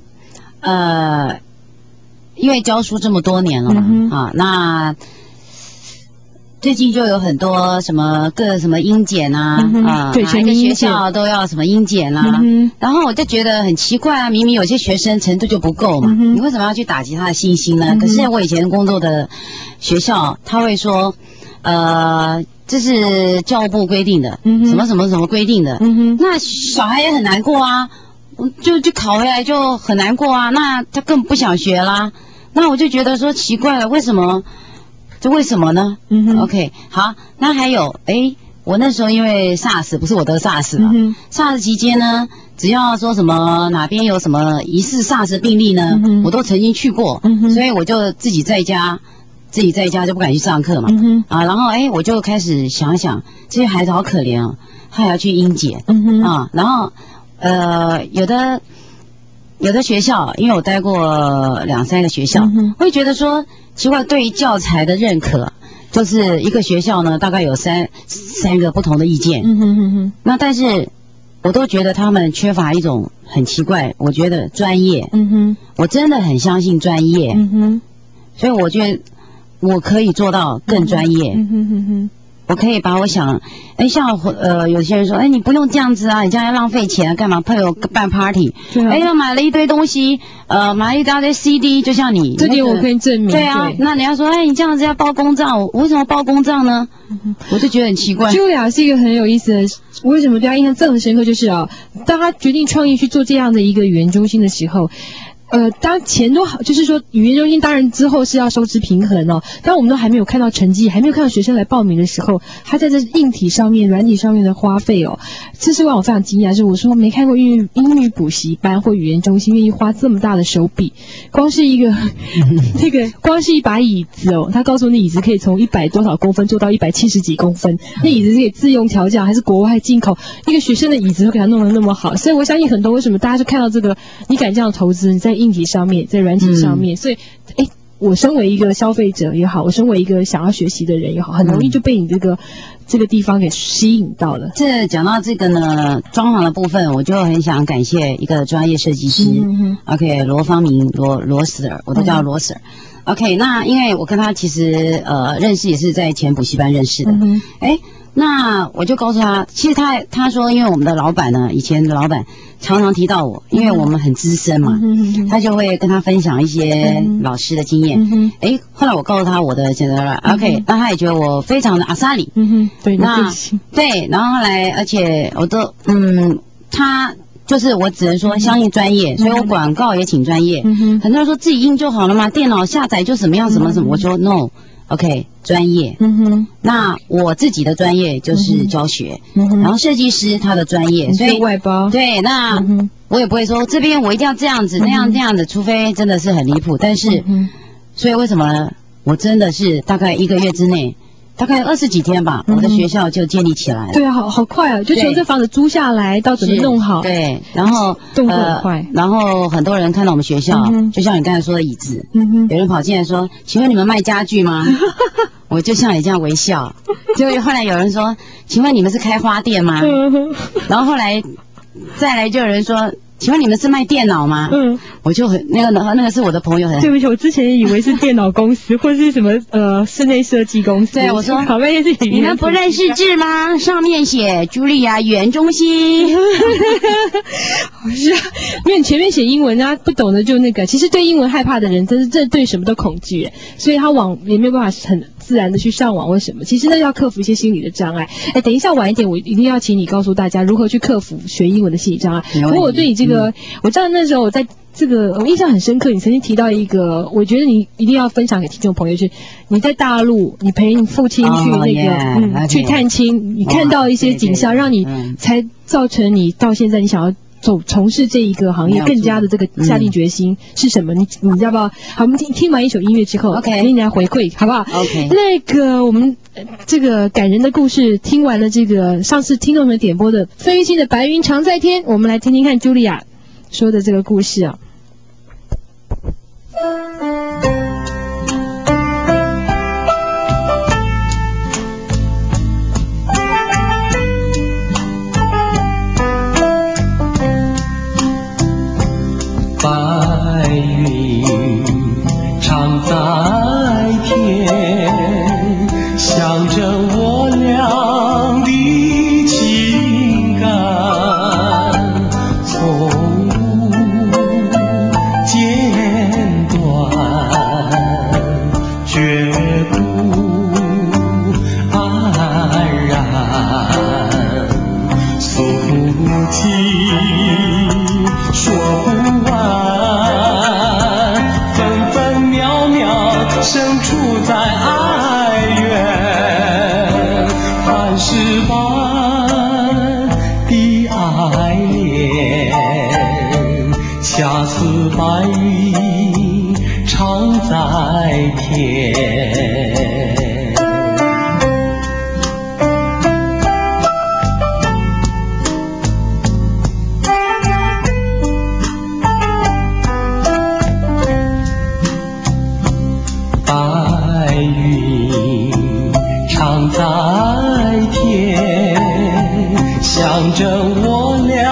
因为教书这么多年了嘛，那最近就有很多什么英检对， 哪一个学校都要什么英检然后我就觉得很奇怪啊，明明有些学生程度就不够嘛，你为什么要去打击他的信心呢？可是我以前工作的学校，他会说，这是教务部规定的，什么什么规定的，那小孩也很难过啊，就考回来就很难过啊，那他更不想学啦，那我就觉得说奇怪了，为什么？这为什么呢？OK， 好，那还有，我那时候因为 SARS， 不是我得 SARS 嘛，SARS 期间呢，只要说什么哪边有什么疑似 SARS 病例呢，我都曾经去过，所以我就自己在家就不敢去上课嘛，然后我就开始想想，这些孩子好可怜哦，他还要去英检，然后有的学校，因为我待过2、3个学校，会觉得说奇怪，对于教材的认可，就是一个学校呢，大概有三个不同的意见。那但是我都觉得他们缺乏一种很奇怪，我觉得专业。我真的很相信专业。所以我觉得我可以做到更专业。我可以把我想，像有些人说，你不用这样子啊，你这样要浪费钱啊，干嘛朋友办 party？又买了一堆东西，买了一大堆 CD， 就像你这点我可以证明。 对啊，那人家说，你这样子要报公账，我为什么报公账呢？我就觉得很奇怪。 Julia 是一个很有意思的，我为什么对她印象这么深刻，就是当她决定创业去做这样的一个语言中心的时候。当钱都好，就是说语言中心当然之后是要收支平衡哦。当我们都还没有看到成绩，还没有看到学生来报名的时候，他在这硬体上面、软体上面的花费哦，这是让我非常惊讶。是我说没看过英语补习班或语言中心愿意花这么大的手笔，光是一个光是一把椅子哦，他告诉你椅子可以从100多少公分做到170几公分，那椅子是可以自用调教还是国外进口？一个学生的椅子都给他弄得那么好，所以我相信很多为什么大家是看到这个，你敢这样投资，你在硬体上面，在软体上面，所以，我身为一个消费者也好，我身为一个想要学习的人也好，很容易就被你这个地方给吸引到了。 讲到这个呢，装潢的部分，我就很想感谢一个专业设计师，OK， 罗方明，罗 Sir， 我都叫罗 Sir。OK， 那因为我跟他其实认识也是在前补习班认识的，那我就告诉他，其实他说，因为我们的老板呢，以前的老板常常提到我，因为我们很资深嘛，他就会跟他分享一些老师的经验。后来我告诉他我的现在 OK， 那他也觉得我非常的阿萨里。 对， 那对，然后后来而且我都他就是我只能说相信专业，所以我广告也请专业。很多人说自己印就好了嘛，电脑下载就什么样什么什么，我说 no。OK， 专业。那我自己的专业就是教学，然后设计师他的专业，所以外包。 对，那我也不会说这边我一定要这样子，那样子，除非真的是很离谱。但是，所以为什么呢？我真的是大概1个月之内。大概20几天吧，我的学校就建立起来了。 对啊，好快啊！就从这房子租下来到怎么弄好。 对，然后动作很快。 然后很多人看到我们学校，就像你刚才说的椅子，有人跑进来说：“请问你们卖家具吗？”我就像你这样微笑。就后来有人说：“请问你们是开花店吗？”然后后来再来就有人说。请问你们是卖电脑吗？我就很那个是我的朋友很。 对不起，我之前以为是电脑公司或是什么室内设计公司。 对，我说好半天是你们不认识字吗？上面写Julia语言中心。 是啊，因为你前面写英文啊，不懂的就那个。其实对英文害怕的人，真是这对什么都恐惧，所以他也没有办法很自然的去上网或什么。其实那要克服一些心理的障碍。等一下晚一点，我一定要请你告诉大家如何去克服学英文的心理障碍。不过我对你这个，我知道那时候我在这个我印象很深刻，你曾经提到一个，我觉得你一定要分享给听众朋友，就是你在大陆，你陪你父亲去去探亲，你看到一些景象，让你才造成你到现在你想要从事这一个行业更加的这个下定决心是什么？你要不要？好，我们听完一首音乐之后 ，OK， 给你来回馈，好不好 ？OK， 那个我们这个感人的故事听完了，这个上次听众们点播的费玉清的《白云常在天》，我们来听听看Julia说的这个故事啊。 白云常在天，象征我俩的情感，从不间断，绝不安然，诉不尽，说不完，分分秒秒生处在爱缘，磐石般的爱恋，恰似白云常在天。白云常在天，象征我俩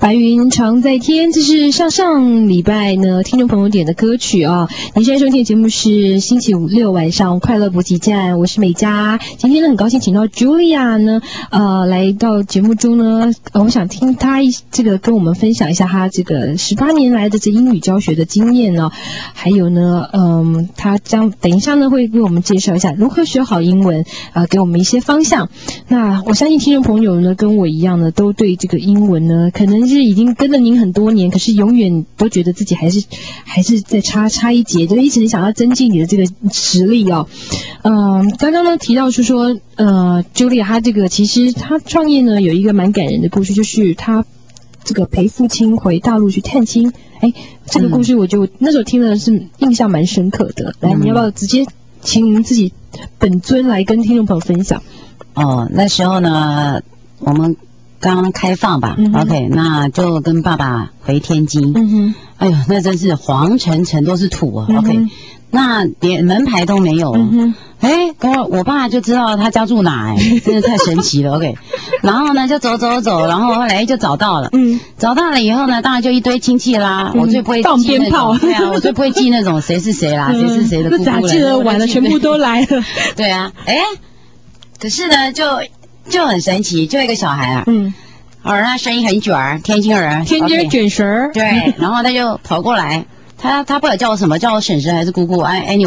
白云常在天，这是上礼拜呢听众朋友点的歌曲啊。您现在收听的节目是星期五六晚上快乐补给站，我是美嘉。今天呢很高兴请到 Julia 呢来到节目中呢，我想听她这个跟我们分享一下她这个18年来的这英语教学的经验呢，还有呢她等一下呢会为我们介绍一下如何学好英文，给我们一些方向。那我相信听众朋友呢跟我一样呢，都对这个英文呢可能是已经跟了您很多年，可是永远都觉得自己还是在差一截，就一直想要增进你的这个实力哦。刚刚呢提到是说Julia 她这个其实她创业呢有一个蛮感人的故事，就是她这个陪父亲回大陆去探亲。这个故事我就那时候听了是印象蛮深刻的。来，你要不要直接请您自己本尊来跟听众朋友分享？ 那时候呢，我们刚开放吧，OK， 那就跟爸爸回天津。哎呦，那真是黄澄澄都是土啊，OK， 那连门牌都没有。我爸就知道他家住哪，真的太神奇了，OK。然后呢就走，然后后来就找到了，找到了以后呢，当然就一堆亲戚啦。我最不会放鞭炮， 对啊，我最不会记那种谁是谁啦，谁是谁的姑姑啦， 咋记得完了，全部都来了。 对啊，可是呢就很神奇，就一个小孩啊，他声音很卷儿，天津人， 卷舌儿， 对，然后他就跑过来，他不知道叫我什么，叫我婶婶还是姑姑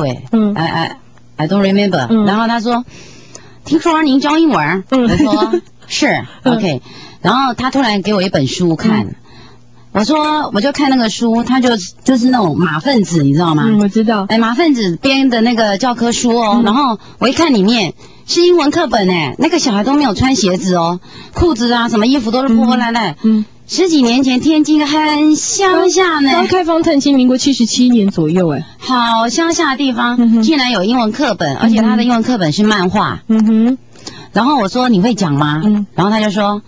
，anyway，I don't remember，然后他说，听说您教英文，我说是，OK，然后他突然给我一本书看。我就看那个书，它就是那种马粪子，你知道吗？ 我知道。 马粪子编的那个教科书哦，然后我一看里面是英文课本那个小孩都没有穿鞋子哦，裤子啊什么衣服都是破破烂烂。10几年前天津很乡下呢， 刚开放探亲，民国77年左右好乡下的地方，竟然有英文课本，而且他的英文课本是漫画。然后我说你会讲吗？然后他就说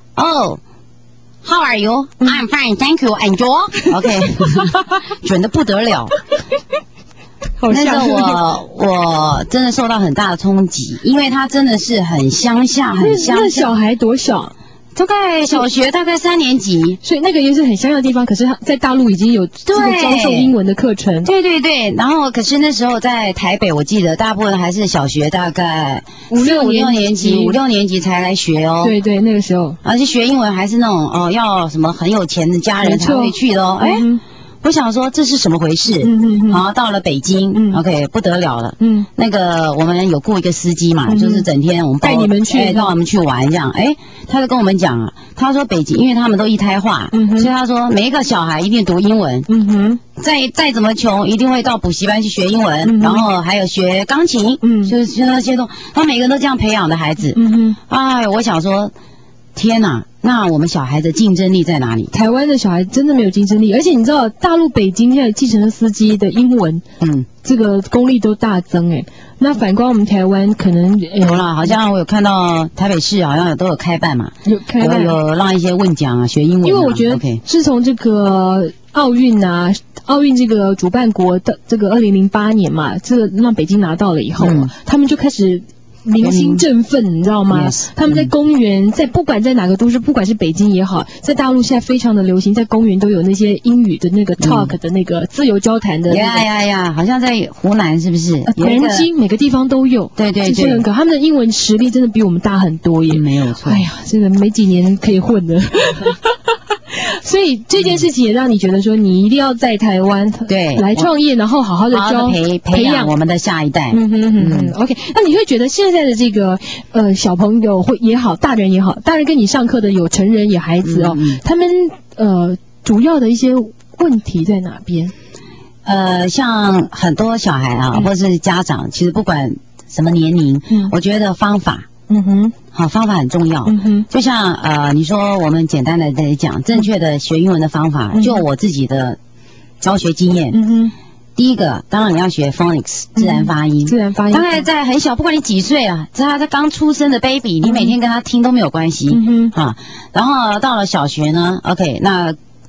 How are you? I'm fine, thank you. And you? OK， 准的不得了。那时候我真的受到很大的冲击，因为他真的是很乡下， 那小孩多小？ 大概小学大概3年级， 所以那个也是很乡下的地方，可是他在大陆已经有这个教授英文的课程。 对，然后可是那时候在台北，我记得大部分还是小学大概5、6年级才来学哦。 对，那个时候， 而且学英文还是那种要什么很有钱的家人才会去的哦。我想说这是什么回事？然后到了北京，OK， 不得了了。那个我们有雇一个司机嘛，就是整天我们带你们去， 带我们去玩这样。他就跟我们讲啊，他说北京，因为他们都一胎化，所以他说每一个小孩一定读英文。再怎么穷，一定会到补习班去学英文，然后还有学钢琴，就是那些都，他每个人都这样培养的孩子。我想说，天哪！那我们小孩的竞争力在哪里？ 台湾的小孩真的没有竞争力，而且你知道，大陆北京现在计程车司机的英文，这个功力都大增那反观我们台湾，可能有啦，好像我有看到台北市好像都有开办嘛，有让一些问讲学英文。 因为我觉得自从这个奥运这个主办国的这个2008年嘛，这个让北京拿到了以后，他们就开始民心振奋，你知道吗？他们在公园，不管在哪个都市，不管是北京也好，在大陆现在非常的流行，在公园都有那些英语的那个 talk 的那个自由交谈的。 好像在湖南是不是？ 南京每个地方都有。对，是很可，他们的英文实力真的比我们大很多耶。 没有错。 这个没几年可以混的。所以这件事情也让你觉得说，你一定要在台湾来创业，然后好好的培养我们的下一代。 OK， 那你会觉得现在的这个小朋友也好，大人也好，大人跟你上课的有成人也孩子他们主要的一些问题在哪边？ 像很多小孩或是家长，其实不管什么年龄，我觉得方法。好，方法很重要。就像你说我们简单的在讲正确的学英文的方法，就我自己的教学经验。第一个，当然你要学 phonics 自然发音。大概在很小，不管你几岁他刚出生的 baby，你每天跟他听都没有关系然后到了小学呢 ，OK， 那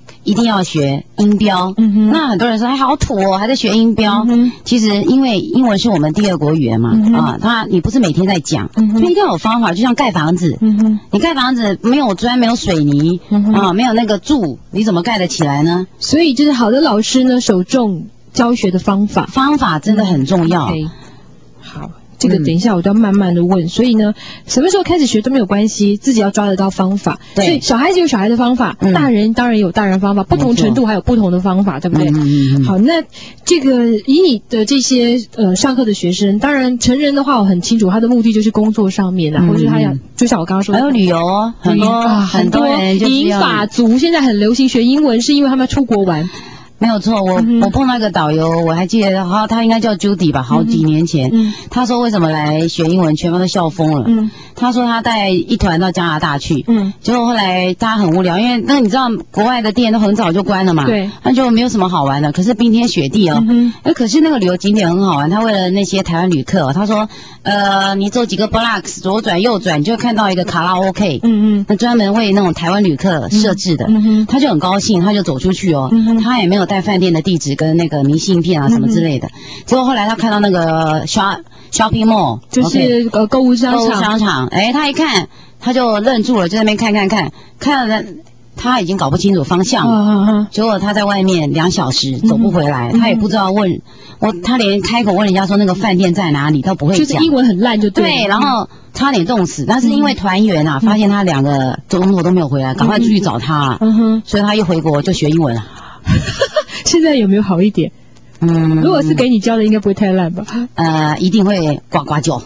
一定要学音标。那很多人说还好土哦，还在学音标。其实因为英文是我们第二国语言嘛，你不是每天在讲，所以一定要有方法。就像盖房子，你盖房子没有砖，没有水泥，没有那个柱，你怎么盖得起来呢？ 所以就是好的老师呢，首重教学的方法真的很重要。 好。这个等一下我都要慢慢的问，所以呢，什么时候开始学都没有关系，自己要抓得到方法。 对， 所以小孩子有小孩的方法，大人当然有大人方法，不同程度还有不同的方法，对不对？好，那这个以你的这些上课的学生，当然成人的话我很清楚，他的目的就是工作上面啊，或者是他要就像我刚刚说的， 还有旅游哦，很多人就是银发族现在很流行学英文，是因为他们要出国玩。 没有错，我碰到一个导游，我还记得他应该叫 Judy 吧，好几年前，他说为什么来学英文，全班都笑疯了。他说他带一团到加拿大去，结果后来大家很无聊，因为那你知道国外的店都很早就关了嘛，对，那就没有什么好玩的。可是冰天雪地哦，可是那个旅游景点很好玩。他为了那些台湾旅客，他说你走几个 blocks 左转右转，你就会看到一个卡拉 OK，那专门为那种台湾旅客设置的，他就很高兴，他就走出去哦，他也没有带饭店的地址跟那个明信片啊什么之类的。结果后来他看到那个shopping mall， 就是购物商场，他一看他就愣住了，就在那边看了。他已经搞不清楚方向，结果他在外面2小时走不回来，他也不知道他连开口问人家说那个饭店在哪里都不会讲， 就是英文很烂就对。 对，然后差点冻死，但是因为团员啊发现他2个钟头都没有回来，赶快出去找他，所以他一回国就学英文了。 现在有没有好一点？如果是给你教的，应该不会太烂吧？ 一定会呱呱叫。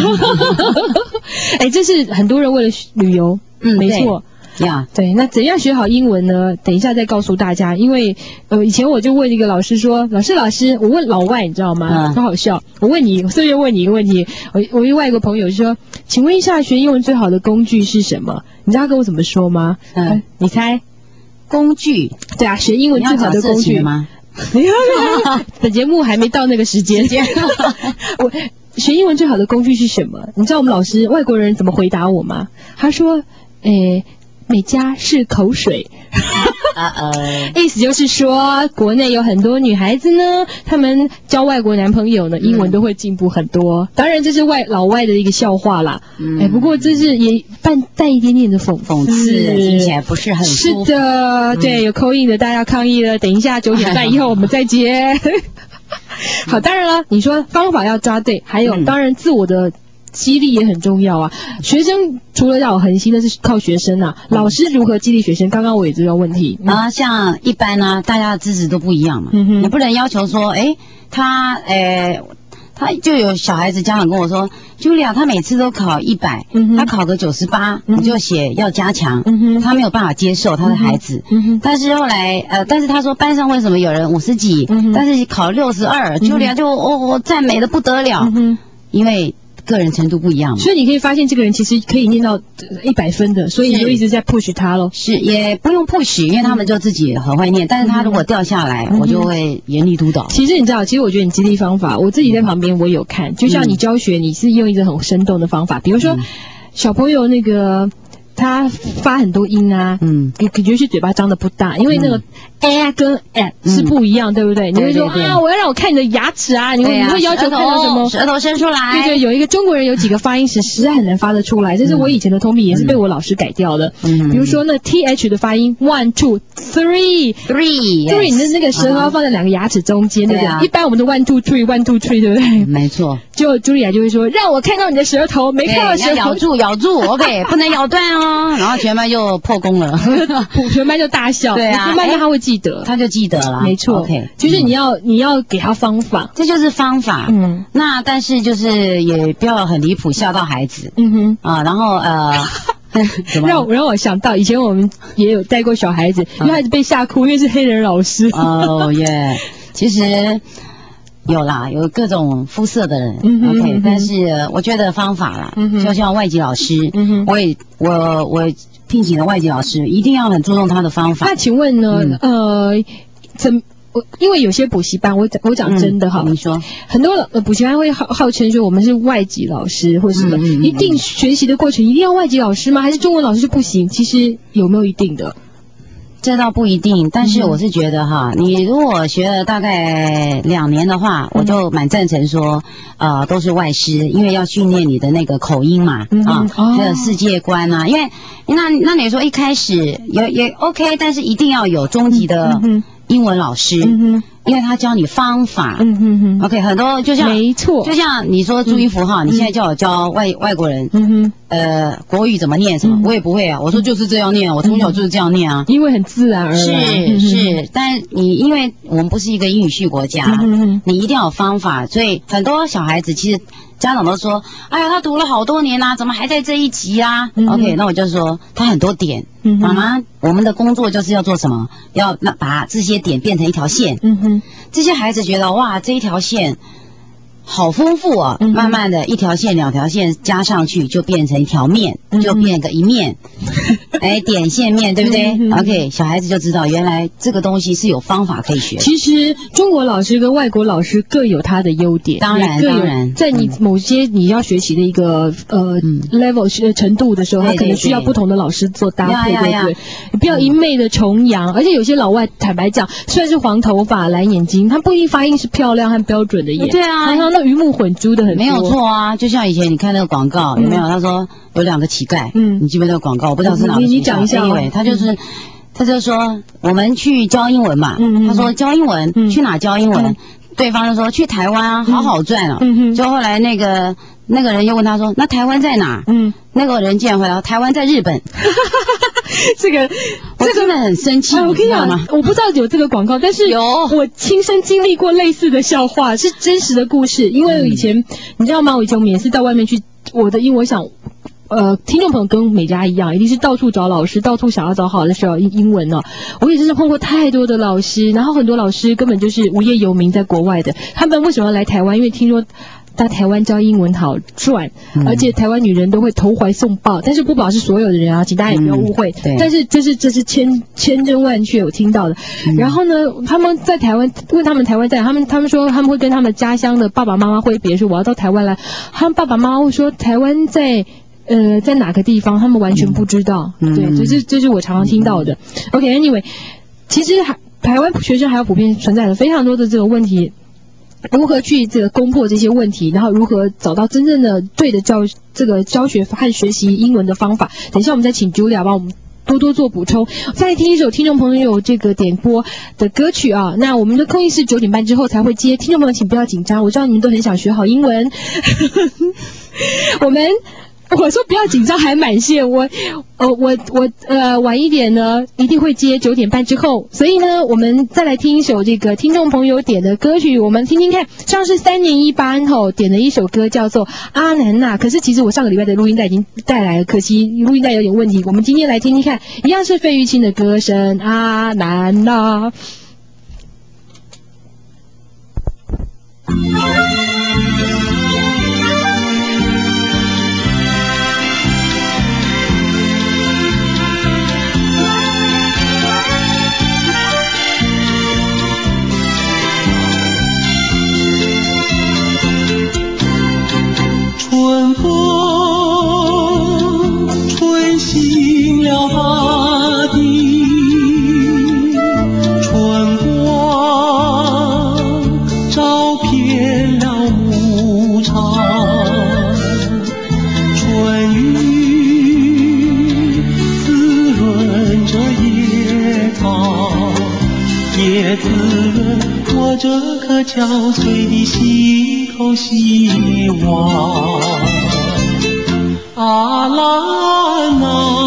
这是很多人为了旅游，没错。对，那怎样学好英文呢？等一下再告诉大家。因为以前我就问一个老师说，老师，我问老外，你知道吗？很好笑。我问你，顺便问你一个问题。我一外国朋友就说，请问一下，学英文最好的工具是什么？你知道他跟我怎么说吗？你猜？ 工具？ 对啊，学英文最好的工具吗？ 本节目还没到那个时间。我学英文最好的工具是什么？你知道我们老师外国人怎么回答我吗？他说，美嘉是口水。意思就是说，国内有很多女孩子呢，她们交外国男朋友呢，英文都会进步很多。当然，这是老外的一个笑话啦。不过这是也带一点点的讽刺， 听起来不是很舒服。 是的，对，有call in的，大家要抗议了。等一下9点半以后我们再接。好，当然了，你说方法要抓对，还有当然自我的激励也很重要啊。学生除了要有恒心，那是靠学生啊。老师如何激励学生？刚刚我也知道问题像一般呢，大家的资质都不一样嘛，你不能要求说，他就有小孩子家长跟我说 ，Julia 他每次都考100，他考个98，你就写要加强，他没有办法接受他的孩子，但是后来但是他说班上为什么有人50几，但是考62，Julia 就赞美的不得了，因为个人程度不一样嘛， 所以你可以发现这个人其实可以念到100分的，所以你就一直在 push 他咯。 是，也不用 push， 因为他们就自己很会念，但是他如果掉下来，我就会严厉督导。 其实你知道，其实我觉得你激励方法，我自己在旁边我有看，就像你教学，你是用一个很生动的方法，比如说小朋友那个。他发很多音啊，感觉是嘴巴张得不大，因为那个 a 跟 a 是不一样，对不对？你会说我要让我看你的牙齿啊，你会要求看到什么？ 舌头伸出来。 对，有一个中国人有几个发音实在很难发得出来，这是我以前的通病，也是被我老师改掉的。比如说那 th 的发音 1 2 3， 你的那个舌头要放在2个牙齿中间，对不对？一般我们都 1 2 3 1 2 3，对不对？ 没错。 就茱莉亚就会说，让我看到你的舌头，没看到舌头， 咬住 ，OK， 不能咬断哦。然后全班就破功了， 全班就大笑。对啊，慢慢他会记得， 他就记得了。 没错 ，OK， 就是你要给他方法， 这就是方法。那但是就是也不要很离谱吓到孩子。然后让我想到以前我们也有带过小孩子，因为孩子被吓哭，因为是黑人老师。 其实。有啦，有各种肤色的人，OK， 但是我觉得方法啦，就像外籍老师，我聘请的外籍老师一定要很注重他的方法。 那请问呢，因为有些补习班，我讲真的哈， 你说很多补习班会号称说我们是外籍老师或什么，一定学习的过程一定要外籍老师吗？还是中文老师就不行？其实有没有一定的？ 这倒不一定，但是我是觉得哈，你如果学了大概2年的话，我就蛮赞成说，都是外师，因为要训练你的那个口音嘛，还有世界观啊，因为那你说一开始也 OK， 但是一定要有中级的英文老师，因为他教你方法，OK， 很多就像没错， 就像你说注音符号，你现在叫我教外国人，国语怎么念什么，我也不会啊。我说就是这样念，我从小就是这样念啊， 因为很自然而然。 是，但你因为我们不是一个英语系国家，你一定要有方法，所以很多小孩子其实家长都说，哎呀，他读了好多年啦，怎么还在这一级啊？OK， 那我就说他很多点，妈妈，我们的工作就是要做什么？要把这些点变成一条线。这些孩子觉得哇，这一条线好丰富啊！慢慢的，1条线、2条线加上去，就变成一条面，就变个一面，点线面，对不对？OK， 小孩子就知道原来这个东西是有方法可以学。 其实中国老师跟外国老师各有他的优点， 当然， 在你某些你要学习的一个level 程度的时候，他可能需要不同的老师做搭配，对不对？你不要一昧的崇洋，而且有些老外坦白讲，虽然是黄头发、蓝眼睛，他不一定发音是漂亮和标准的耶。 对啊， 常常那鱼目混珠的很多。 没有错啊，就像以前你看那个广告，有没有？他说有2个乞丐，你记不记得那个广告？我不知道是哪个。 你讲一下。 他就说我们去教英文嘛。他说教英文，去哪教英文？对方就说去台湾啊，好好赚哦。就后来那个人又问他说，那台湾在哪？那个人竟然回答台湾在日本。 这个真的很生气。 我跟你讲，我不知道有这个广告，但是我亲身经历过类似的笑话，是真实的故事。因为以前你知道吗？我以前也是到外面去，因为我想。听众朋友跟美嘉一样，一定是到处找老师，到处想要找好的学英文哦。我也是碰过太多的老师，然后很多老师根本就是无业游民，在国外的。他们为什么要来台湾？因为听说在台湾教英文好赚，而且台湾女人都会投怀送抱。但是不保是所有的人啊，请大家也不要误会。但是这是千真万确有听到的。然后呢，他们在台湾问他们台湾在，他们说他们会跟他们家乡的爸爸妈妈挥别，说我要到台湾来。他们爸爸妈妈会说台湾在哪个地方，他们完全不知道。对，这是我常常听到的。OK，anyway， 其实台湾学生还有普遍存在的非常多的这个问题，如何去这个攻破这些问题，然后如何找到真正的对的教学和学习英文的方法。等一下我们再请 Julia 帮我们多做补充。再听一首听众朋友这个点播的歌曲啊，那我们的空运是9点半之后才会接，听众朋友请不要紧张，我知道你们都很想学好英文。我说不要紧张，还满线。我晚一点呢，一定会接9点半之后。所以呢，我们再来听一首这个听众朋友点的歌曲，我们听听看。上是3年1班点的一首歌叫做《阿南娜》，可是其实我上个礼拜的录音带已经带来了，可惜录音带有点问题。我们今天来听听看，一样是费玉清的歌声《阿南娜》。 春风吹醒了大地，春光照遍了牧场，春雨滋润着野草，也滋润我这颗憔悴的心头希望。阿兰娜，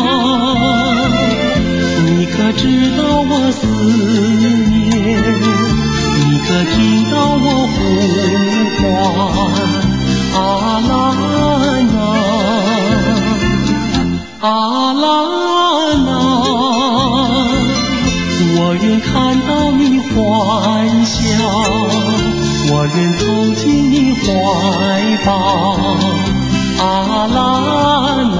你可知道我思念？你可听到我呼唤？阿兰娜，阿兰娜，我愿看到你欢笑，我愿走进你怀抱。阿兰娜，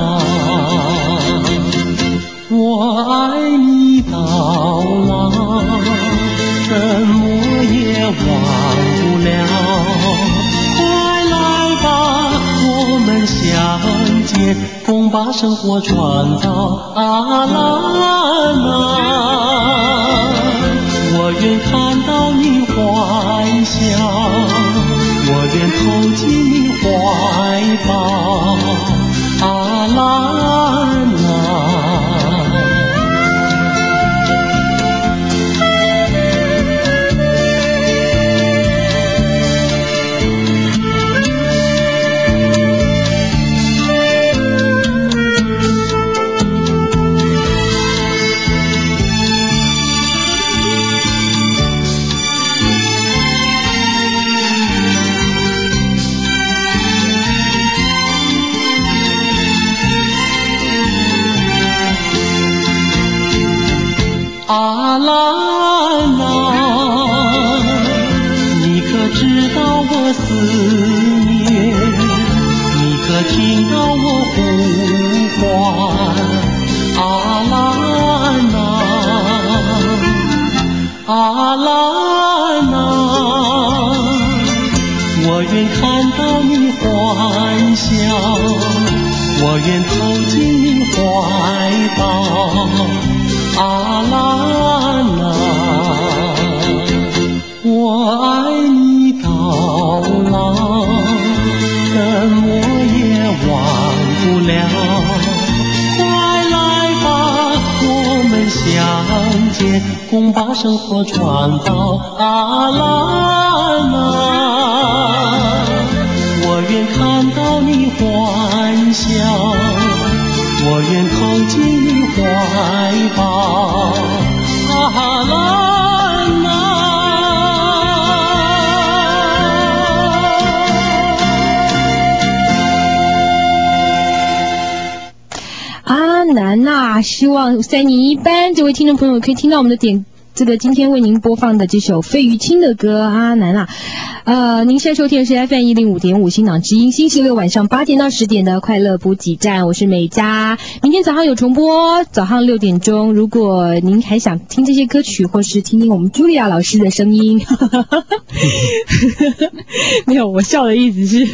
我爱你到老，怎么也忘不了。快来吧，我们相见，共把生活传到阿拉那。我愿看到你欢笑，我愿投进你怀抱，阿拉那。阿拉那，你可知道我思念？你可听到我呼唤？阿拉那，阿拉那，我愿看到你欢笑，我愿投进你怀抱，阿拉那，我爱你到老，怎么也忘不了。快来吧，我们相见，共把生活传到阿拉那。我愿看到你欢笑，我愿投进你怀抱，阿拉那。 阿南呐，希望在你一般这位听众朋友可以听到我们的今天为您播放的这首费玉清的歌阿南啊。您现在收听的是 FM105.5 新港之音，星期六晚上8点到10点的快乐补给站，我是美嘉。明天早上有重播，早上6点钟。如果您还想听这些歌曲，或是听听我们茱莉亚老师的声音，没有，我笑的意思是，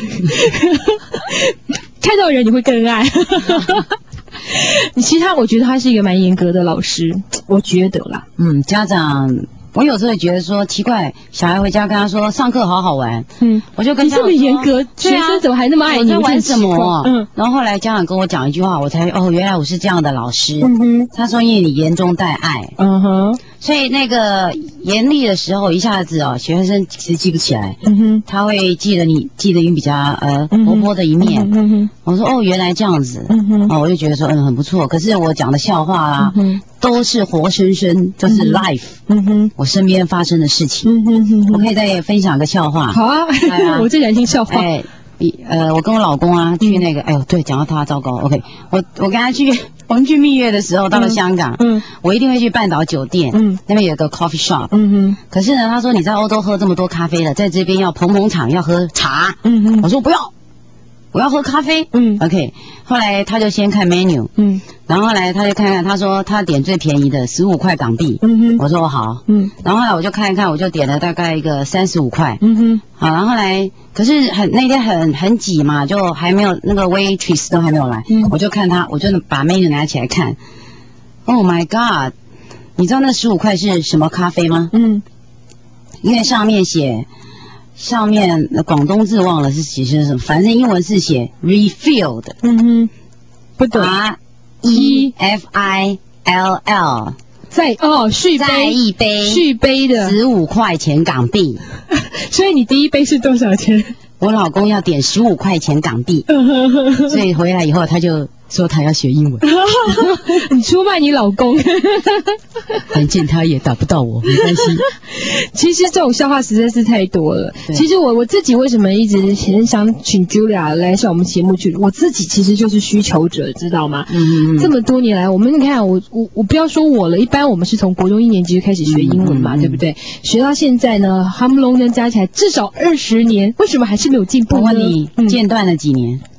看到人你会更爱。其实我觉得他是一个蛮严格的老师，我觉得啦。 家长，我有时候觉得说奇怪，小孩回家跟他说上课好好玩，我就跟你这么严格，学生怎么还那么爱你？ 我在玩什么？然后后来家长跟我讲一句话，我才原来我是这样的老师。他说因为你严重带爱，所以那个严厉的时候一下子学生其实记不起来，他会记得你比较活泼的一面。我说原来这样子，我就觉得说很不错。可是我讲的笑话啦，都是活生生，就是 life，我身边发生的事情。我可以再分享个笑话。 好啊，我最喜欢听笑话。 我跟我老公啊去那个，对，讲到他糟糕。OK， 我跟他去，我们去蜜月的时候到了香港，我一定会去半岛酒店，那边有个 coffee shop，可是呢，他说你在欧洲喝这么多咖啡了，在这边要捧场，要喝茶，我说不要。我要喝咖啡，OK， 后来他就先看 menu，然后后来他就看看，他说他点最便宜的15块港币，我说好，然后后来我就看一看，我就点了大概一个35块，好，然后后来可是那天很挤嘛，就还没有那个 waitress 都还没有来，我就看他，我就把 menu 拿起来看 ，Oh my God， 你知道那15块是什么咖啡吗？因为上面广东字忘了是写什么，反正英文是写 refilled， 不懂 REFILL， 续杯，续杯的 15块钱港币。 所以你第一杯是多少钱？ 我老公要点15块钱港币，所以回来以后他就说他要学英文。 你出卖你老公， 反正他也打不到我，没关系。 其实这种笑话实在是太多了。其实我自己为什么一直很想请 Julia 来上我们节目去？我自己其实就是需求者，知道吗？这么多年来，你看我不要说我了，一般我们是从国中1年级就开始学英文嘛，对不对？学到现在呢，他们龙能加起来至少20年，为什么还是没有进步呢？ 我问你，间断了几年？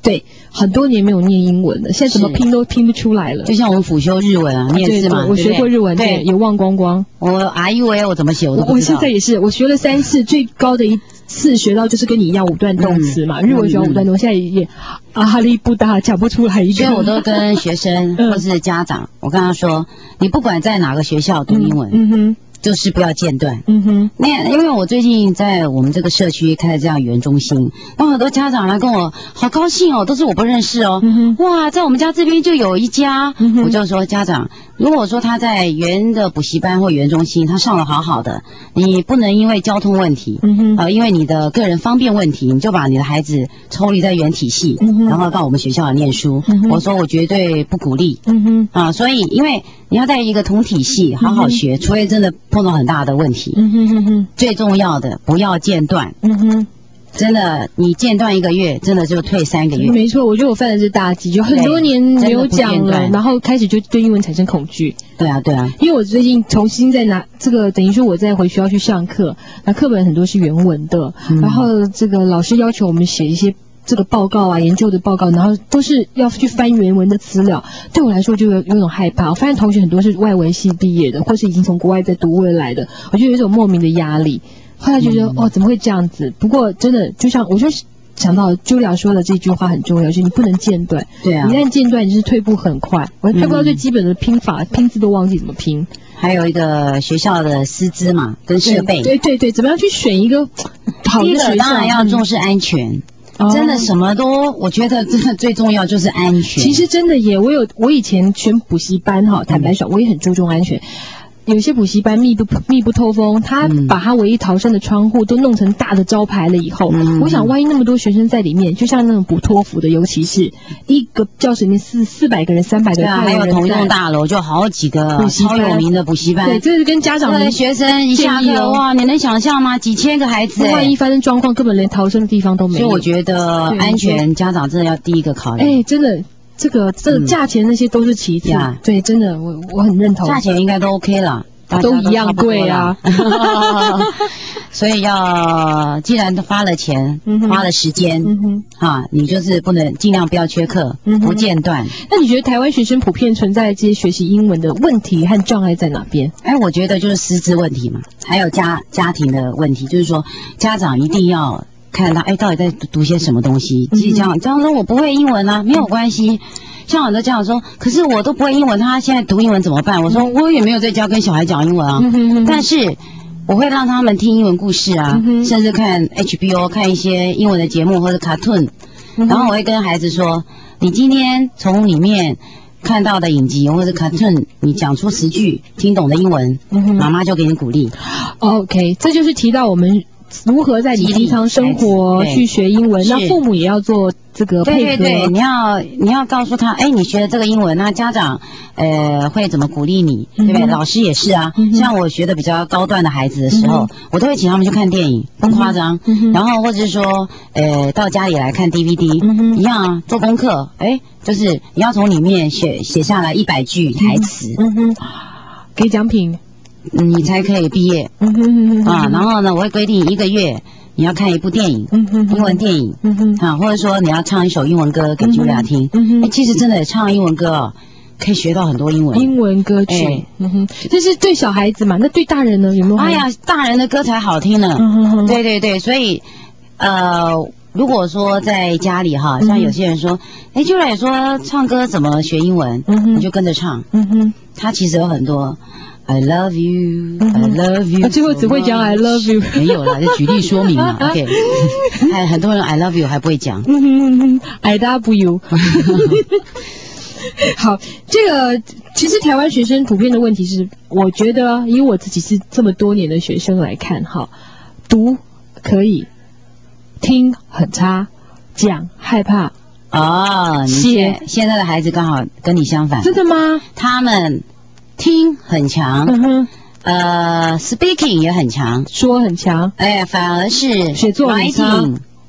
对，很多年没有念英文了，现在怎么拼都拼不出来了。 就像我们辅修日文啊，你也是嘛？ 我学过日文， 对， 也忘光光。 我 RUA 我怎么写我都不知道。 我现在也是，我学了3次，最高的一次学到就是跟你一样5段动词嘛，日文学到5段动词，现在也哈利不达讲不出来一个。 所以我都跟学生或是家长，我跟他说，你不管在哪个学校读英文，就是不要间断。那因为我最近在我们这个社区开了这样语言中心，那很多家长来跟我，好高兴哦，都是我不认识哦。哇，在我们家这边就有一家，我就说家长，如果说他在语言的补习班或语言中心，他上了好好的，你不能因为交通问题，因为你的个人方便问题，你就把你的孩子抽离在语言体系，然后到我们学校来念书。我说我绝对不鼓励。所以因为你要在一个同体系好好学，除非真的碰到很大的问题。最重要的不要间断。真的，你间断1个月，真的就退3个月。 没错，我觉得我犯的是大忌，就很多年没有讲了，然后开始就对英文产生恐惧。 对啊， 因为我最近重新在拿这个，等于说我在回学校去上课，那课本很多是原文的，然后这个老师要求我们写一些这个报告啊，研究的报告，然后都是要去翻原文的资料。对我来说就有种害怕。我发现同学很多是外文系毕业的，或是已经从国外在读回来的，我就有一种莫名的压力。后来觉得怎么会这样子？不过真的，就像我就想到 Julia 说的这句话很重要，就是你不能间断。对啊，一旦间断，你就是退步很快。我退步到最基本的拼法，拼字都忘记怎么拼。 还有一个学校的师资嘛，跟设备。 对，怎么样去选一个好的学校？ 第一个当然要重视安全。真的什么都，我觉得真的最重要就是安全。 其实真的耶，我以前选补习班坦白说，我也很注重安全。有些补习班密不透风，他把他唯一逃生的窗户都弄成大的招牌了以后，我想万一那么多学生在里面，就像那种补托福的，尤其是一个教室里面400个人、300个人， 还有同一栋大楼就好几个超有名的补习班。 对，这是跟家长的学生一下课，哇，你能想象吗？几千个孩子， 万一发生状况，根本连逃生的地方都没有。 所以我觉得安全，家长真的要第一个考虑。 真的。这个价钱那些都是其次，对，真的我很认同。 价钱应该都 OK 了， 都一样贵啊。 所以既然都花了钱，花了时间，你就是不能尽量不要缺课，不间断。 那你觉得台湾学生普遍存在这些学习英文的问题和障碍在哪边？ 我觉得就是师资问题嘛，还有家庭的问题，就是说家长一定要看他到底在读些什么东西。其实这样说我不会英文啊，没有关系。像很多家长说，可是我都不会英文，他现在读英文怎么办？我说我也没有在家跟小孩讲英文啊，但是我会让他们听英文故事啊，甚至看 HBO 看一些英文的节目或者 cartoon，然后我会跟孩子说，你今天从里面看到的影集或者 cartoon， 你讲出10句听懂的英文，妈妈就给你鼓励。 OK， 这就是提到我们如何在你平常生活去学英文，那父母也要做这个配合。 对，你要告诉他，你学的这个英文，那家长会怎么鼓励你，对不对？老师也是啊，像我学的比较高段的孩子的时候，我都会请他们去看电影，不夸张。然后或者是说，到家里来看 DVD，一样啊，做功课，就是你要从里面写下来100句台词， 给奖品。 你才可以毕业然后呢，我会规定1个月你要看1部电影，英文电影或者说你要唱一首英文歌给Julia听。其实真的唱英文歌可以学到很多英文歌曲。这是对小孩子嘛？那对大人呢？有没有？ 大人的歌才好听呢。对，所以如果说在家里像有些人说Julia也说唱歌怎么学英文，你就跟着唱。他其实有很多I love you, I love you。 最后只会讲 I love you， 没有啦，就举例说明嘛。OK， 很多人 I love you 还不会讲。 I love you。好，这个其实台湾学生普遍的问题是，我觉得以我自己是这么多年的学生来看，读可以，听很差，讲害怕。 写现在的孩子刚好跟你相反。 真的吗？ 他们听很强，speaking 也很强， 说很强， 反而是写作很差，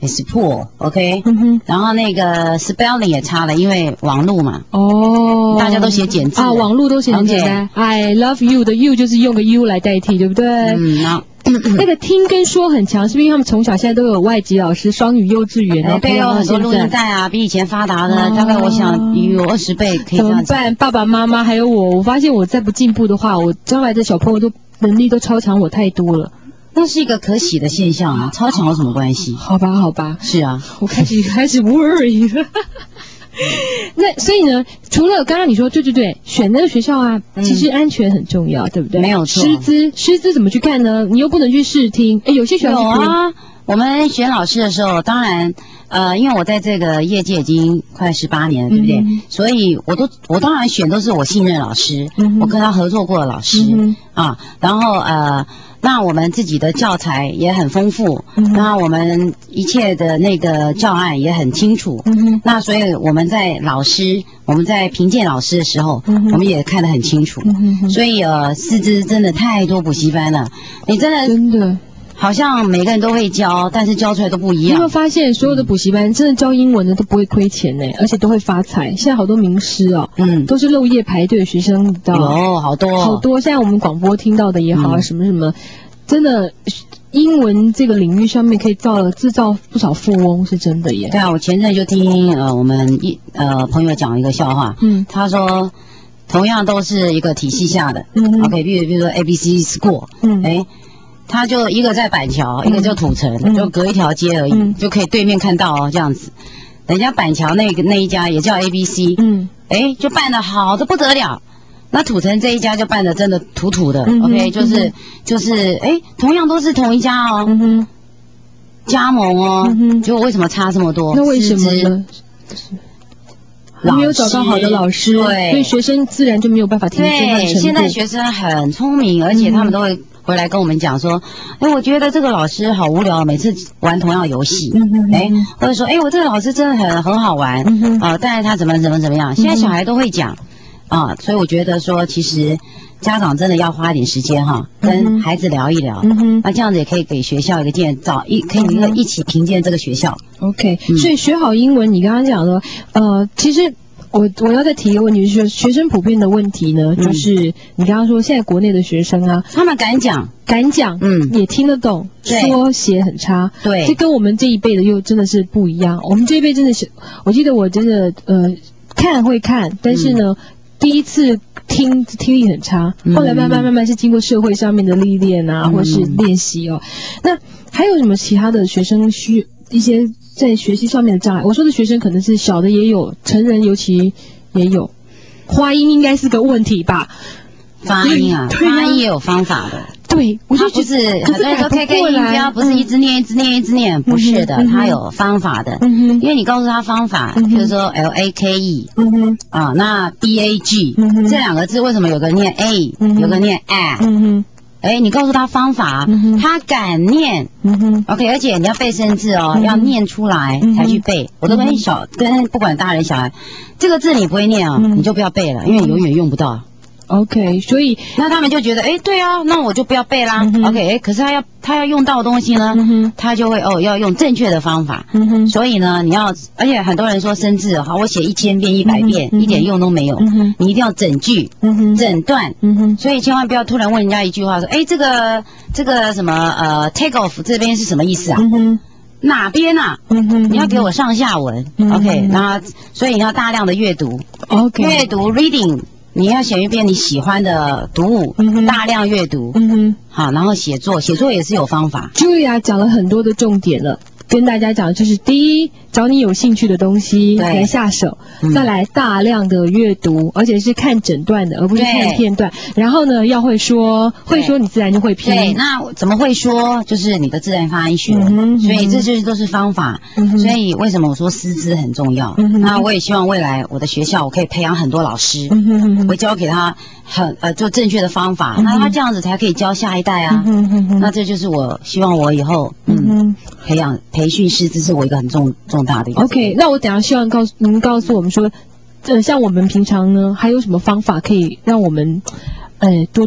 也是破 ，OK， 嗯然后那个 spelling 也差了，因为网络嘛， 哦， 大家都写简字啊，网络都写很简单。I love you 的 you 就是用个 u 来代替，对不对？ 然后那个听跟说很强，是不是因为他们从小现在都有外籍老师，双语幼稚园，然后对，有很多录音带啊，比以前发达的，大概我想有20倍可以这样子。 怎么办？爸爸妈妈还有我发现我再不进步的话，我将来的小朋友都能力都超强我太多了。 那是一个可喜的现象啊，超强有什么关系？ 好吧，好吧， 是啊， 我开始 worry 了。那所以呢，除了刚刚你说对，选那个学校啊，其实安全很重要，对不对？ 没有错。 师资怎么去看呢？你又不能去试听，有些学校是可以。 有啊，我们选老师的时候，当然，因为我在这个业界已经快18年了，对不对？所以我当然选都是我信任老师，我跟他合作过的老师啊，然后那我们自己的教材也很丰富，那我们一切的那个教案也很清楚，那所以我们在评鉴老师的时候，我们也看得很清楚，所以师资真的太多补习班了，你真的。好像每个人都会教，但是教出来都不一样。 你有没有发现，所有的补习班真的教英文的都不会亏钱呢，而且都会发财。现在好多名师哦，都是漏夜排队的学生，你知道吗？ 有好多。 现在我们广播听到的也好啊，什么，真的英文这个领域上面可以制造不少富翁，是真的耶。 对啊，我前阵就听我们朋友讲一个笑话，他说同样都是一个体系下的，OK， 比如说 ABC School，他就一个在板桥，一个就土城，就隔一条街而已，就可以对面看到哦，这样子。人家板桥那一家也叫 ABC，就办得好的不得了。那土城这一家就办得真的土的，OK， 就是同样都是同一家哦，加盟哦，结果为什么差这么多？ 那为什么呢？没有找到好的老师，对，所以学生自然就没有办法提升他的程度。 对，现在学生很聪明，而且他们都会回来跟我们讲说，我觉得这个老师好无聊，每次玩同样的游戏，或者说，我这个老师真的很好玩，但是他怎么样，现在小孩都会讲，所以我觉得说，其实家长真的要花一点时间跟孩子聊一聊，那这样子也可以给学校一个建造，可以一起评鉴这个学校。 OK，所以学好英文，你刚刚讲的，其实。我要再提一个问题，就是学生普遍的问题呢，就是你刚刚说现在国内的学生啊， 他们敢讲， 也听得懂，说写很差， 对， 这跟我们这一辈的又真的是不一样。我们这一辈真的是，我记得我真的看会看，但是呢，第一次听力很差，后来慢慢是经过社会上面的历练啊，或是练习哦。那还有什么其他的学生需一些？在学习上面的障碍，我说的学生可能是小的也有，成人尤其也有。发音应该是个问题吧？ 发音发音也有方法的。 对，我就不是很多人说开音标不是一直念，不是的，它有方法的。因为你告诉他方法，比如说 LAKE，那 BAG 这两个字为什么有个念 A，有个念 A？你告诉他方法，他敢念，OK， 而且你要背生字哦，要念出来才去背。我都跟不管大人小孩，这个字你不会念你就不要背了，因为你永远用不到。 OK， 所以那他们就觉得，对啊，那我就不要背啦。OK， 可是他要用到的东西呢，他就会要用正确的方法。所以呢，而且很多人说生字好，我写1000遍、100遍，一点用都没有。你一定要整句、整段。所以千万不要突然问人家一句话说，这个什么take off 这边是什么意思啊？哪边啊？你要给我上下文。OK， 那所以你要大量的阅读。 OK， 阅读 reading。你要写一遍你喜欢的读物，大量阅读，好，然后写作也是有方法。 Julia 讲了很多的重点了，跟大家讲就是第一，找你有兴趣的东西来下手，再来大量的阅读，而且是看整段的，而不是看片段。然后呢，要会说你自然就会拼。 对，那怎么会说？就是你的自然发音学，所以这些都是方法。所以为什么我说师资很重要？那我也希望未来我的学校我可以培养很多老师，我教给他就正确的方法，那他这样子才可以教下一代啊。那这就是我希望我以后培训师资是我一个很重大的一个。 OK， 那我等一下希望您告诉我们说，像我们平常呢，还有什么方法可以让我们多多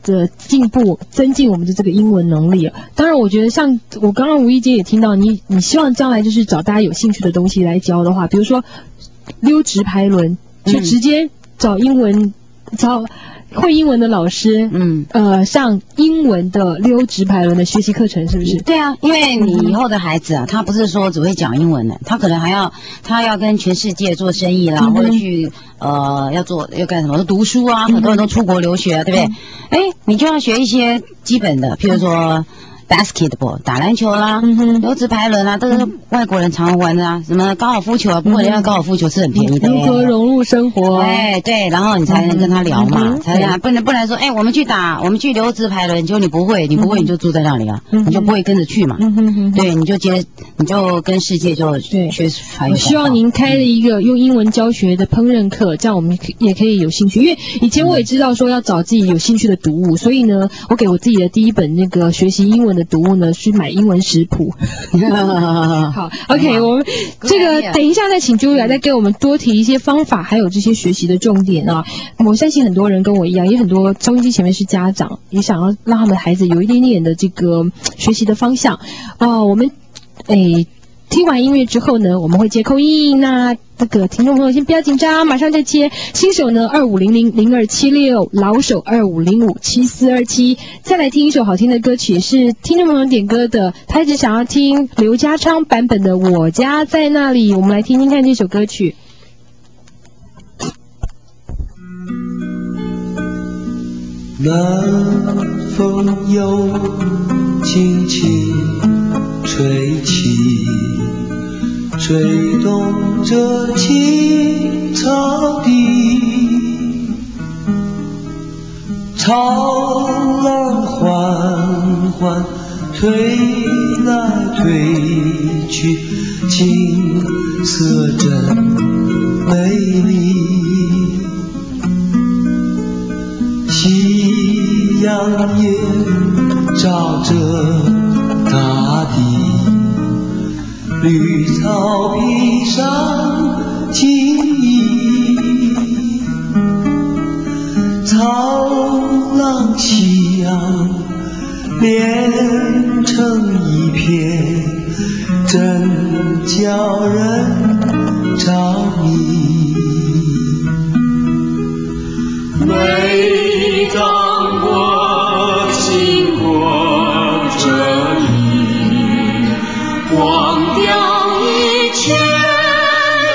的进步，增进我们的这个英文能力。当然，我觉得像我刚刚无意间也听到你希望将来就是找大家有兴趣的东西来教的话，比如说溜直排轮，就直接找会英文的老师，上英文的溜直排轮的学习课程，是不是？ 对啊，因为你以后的孩子啊，他不是说只会讲英文的，他可能还要跟全世界做生意啦，或者去要干什么？读书啊，很多人都出国留学啊，对不对？你就要学一些基本的，譬如说basketball 打篮球啦，溜直排轮啦，都是外国人常玩的啊，什么高尔夫球啊，不过人家高尔夫球是很便宜的， 如何融入生活？ 对，然后你才能跟他聊嘛，才能不能说我们去溜直排轮，结果你不会你就住在那里啊，你就不会跟着去嘛，对，你就跟世界就学法语。 我希望您开了一个用英文教学的烹饪课，这样我们也可以有兴趣，因为以前我也知道说要找自己有兴趣的读物，所以呢，我给我自己的第一本那个学习英文的读物呢，是买英文食谱。好 ，OK， 我们这个等一下再请 Julia 再给我们多提一些方法，还有这些学习的重点啊。我相信很多人跟我一样，也很多收音机前面是家长，也想要让他们的孩子有一点点的这个学习的方向。我们听完音乐之后呢，我们会接口音。那这个听众朋友先不要紧张，马上再接。新手呢25000276，老手25057427。再来听一首好听的歌曲，是听众朋友点歌的，他一直想要听刘家昌版本的《我家在那里》，我们来听听看这首歌曲。 南风又轻轻吹起，吹动着青草地，潮浪缓缓推来推去，景色真美丽。夕阳也照着大地，绿草披上金衣，潮浪起扬，连成一片，真叫人着迷。每当我经过这里，忘掉一切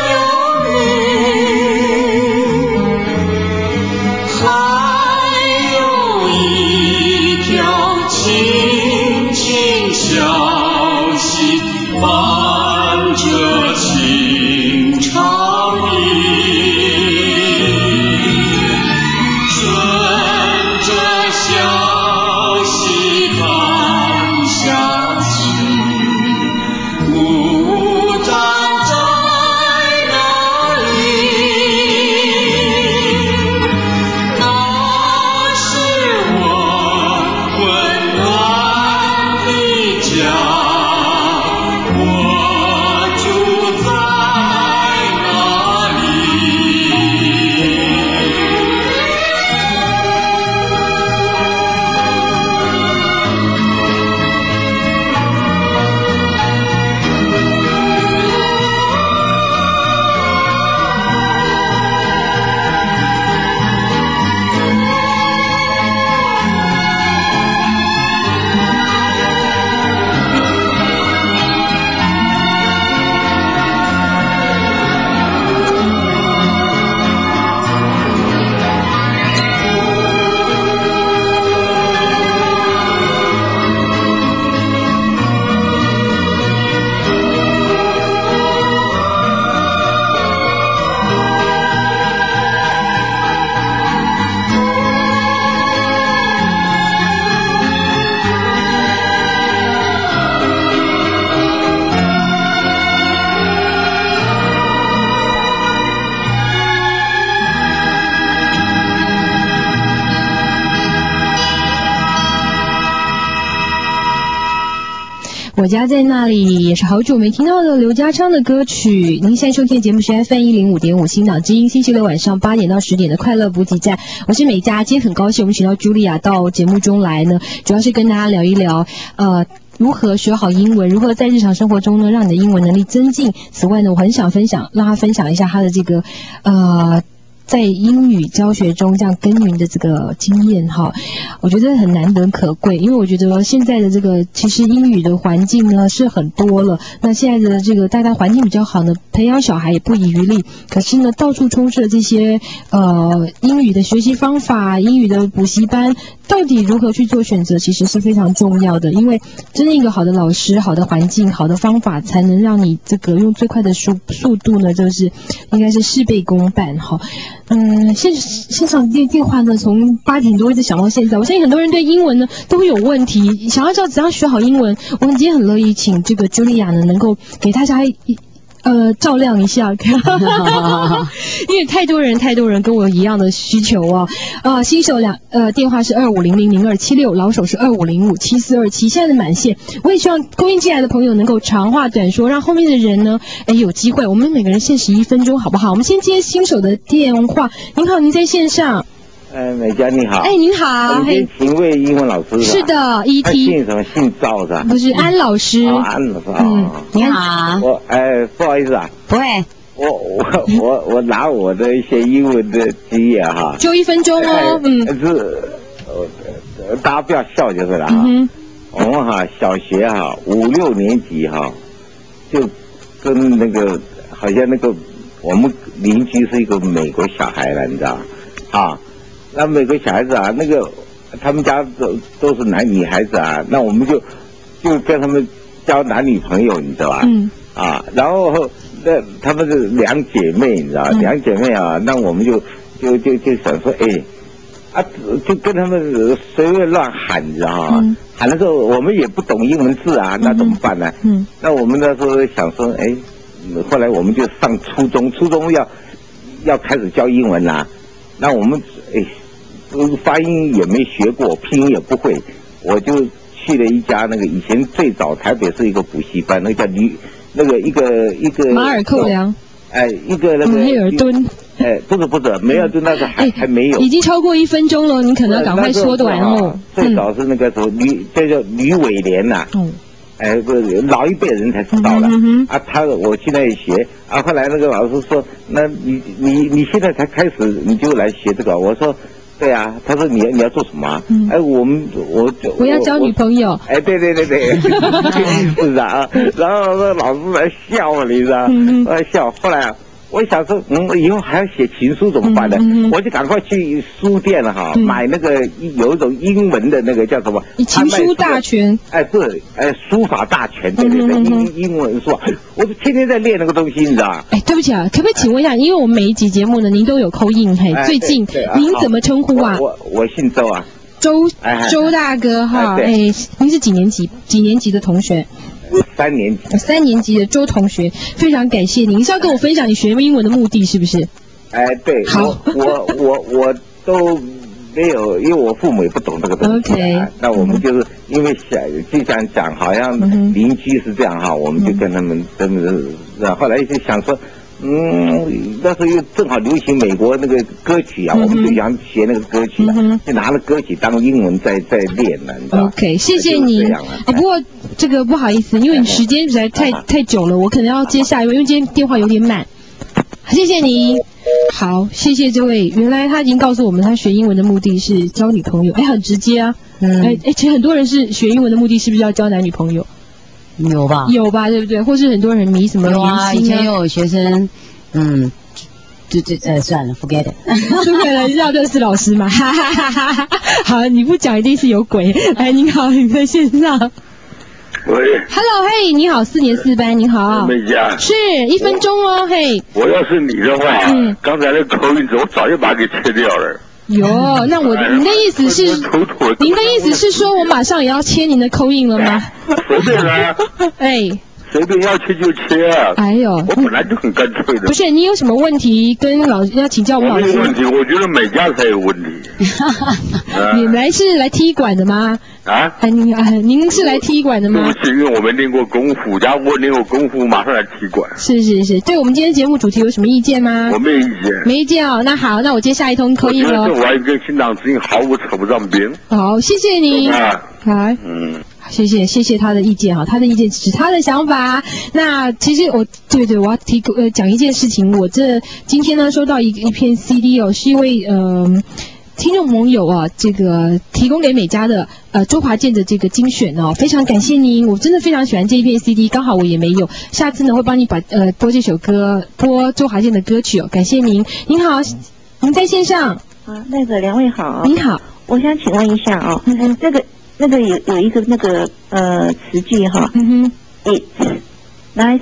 我家在那里，也是好久没听到的刘家昌的歌曲。您现在收听的节目是 FM105.5新港之音，星期六晚上8点到10点的快乐补给站。我是美嘉，今天很高兴我们请到茱莉亚到节目中来呢，主要是跟大家聊一聊如何学好英文，如何在日常生活中呢让你的英文能力增进。此外呢，我很想让他分享一下他的这个在英语教学中这样耕耘的这个经验哈，我觉得很难得可贵，因为我觉得现在的这个其实英语的环境呢是很多了，那现在的这个大家环境比较好呢，培养小孩也不遗余力，可是呢到处充斥了这些英语的学习方法、英语的补习班，到底如何去做选择，其实是非常重要的，因为真的一个好的老师、好的环境、好的方法，才能让你这个用最快的速度呢，就是应该是事倍功半哈。现场电话呢，从8点多一直想到现在。我相信很多人对英文呢都会有问题，想要知道怎样学好英文。我们今天很乐意请这个茱莉亚呢，能够给大家照亮一下，因为太多人跟我一样的需求啊。新手电话是25000276，老手是25057427。现在的满线，我也希望供应进来的朋友能够长话短说，让后面的人呢，有机会。我们每个人限时1分钟，好不好？我们先接新手的电话。您好，您在线上。 美嘉你好。 您好。 你请问英文老师是的 ，ET。他姓什么？姓赵是吧？ 不是安老师。 安老师你好。 不好意思啊。 不会。 我拿我的一些英文的经验哈。 就1分钟哦。 大家不要笑就是了哈。我们小学5、6年级就跟那个好像那个我们邻居是一个美国小孩了，你知道啊？那美国小孩子那个他们家都是女孩子那我们就跟他们交男女朋友，你知道吧？然后那他们是2姐妹，你知道，2姐妹那我们就想说，就跟他们随便乱喊，你知道吗？喊的时候我们也不懂英文字那怎么办呢？那我们那时候想说，后来我们就上初中要开始教英文啦。那我们发音也没学过，拼音也不会，我就去了一家那个以前最早台北是一个补习班，那个叫一个马尔寇良， 一个那个梅尔顿， 不是梅尔顿，那个还没有， 已经超过1分钟了，你可能要赶快缩短哦。 最早是那个时候这叫吕伟莲呐。不是老一辈人才知道了我现在也学后来那个老师说，那你现在才开始你就来学这个，我说对啊，他说你要做什么我要交女朋友， 对是然后那个老师来笑我，你知道笑，后来我想说以后还要写情书怎么办呢？我就赶快去书店了买那个有一种英文的那个叫什么情书大全， 书法大全，对英文书，我就天天在练那个东西，你知道对不起可不可以请问一下，因为我们每一集节目呢您都有call in，最近您怎么称呼啊？ 我姓周周大哥您是几年级的同学 ？3年级。 3年级的周同学，非常感谢您。是要跟我分享你学英文的目的是不是？ 对。好，我都没有，因为我父母也不懂这个东西。那我们就是因为就想讲，好像邻居是这样我们就跟他们后来就想说。那时候又正好流行美国那个歌曲我们就想学那个歌曲就拿了歌曲当英文在练了，你知道 OK， 谢谢您。不过这个不好意思，因为你时间实在太久了，我可能要接下一位，因为今天电话有点满。谢谢你。好，谢谢这位。原来他已经告诉我们，他学英文的目的是交女朋友，很直接啊。其实很多人是学英文的目的是不是要交男女朋友？ 有吧， 对不对？或是很多人迷什么明星以前又有学生，算了 ，forget it。 就可能要认识老师嘛，哈哈哈哈哈。好，你不讲一定是有鬼。您好，你在线上。 喂 ，Hello， 嘿，你好，4年4班，你好。 美嘉。 是1分钟哦，嘿。 我要是你的话，刚才那口音我早就把它给切掉了。 那您的意思是，您的意思是说我马上也要切您的call in了吗？ 随便来。 随便要切就切啊。 哎呦， 我本来就很干脆的。 不是你有什么问题跟要请教我们老师？ 我没有问题，我觉得美家才有问题。 你们是来踢馆的吗？ 啊？ 您是来踢馆的吗？ 不是，因为我没练过功夫，假如我练过功夫，马上来踢馆。 是，对我们今天节目主题有什么意见吗？ 我没有意见。 没意见哦，那好，那我接下一通口音了。 我觉得这完全跟新党之音毫无扯不上边。 好，谢谢你。 啊， 好，谢谢他的意见哈，他的意见只是他的想法。那其实我要讲一件事情，我今天呢收到一片 CD 哦，是一位听众朋友啊，这个提供给美嘉的周华健的这个精选哦，非常感谢您，我真的非常喜欢这一片 CD， 刚好我也没有，下次呢会帮你把播这首歌，播周华健的歌曲哦，感谢您。您好，您在线上。 那个两位好。 您好， 我想请问一下哦，那个有一个那个词句哈，It's nice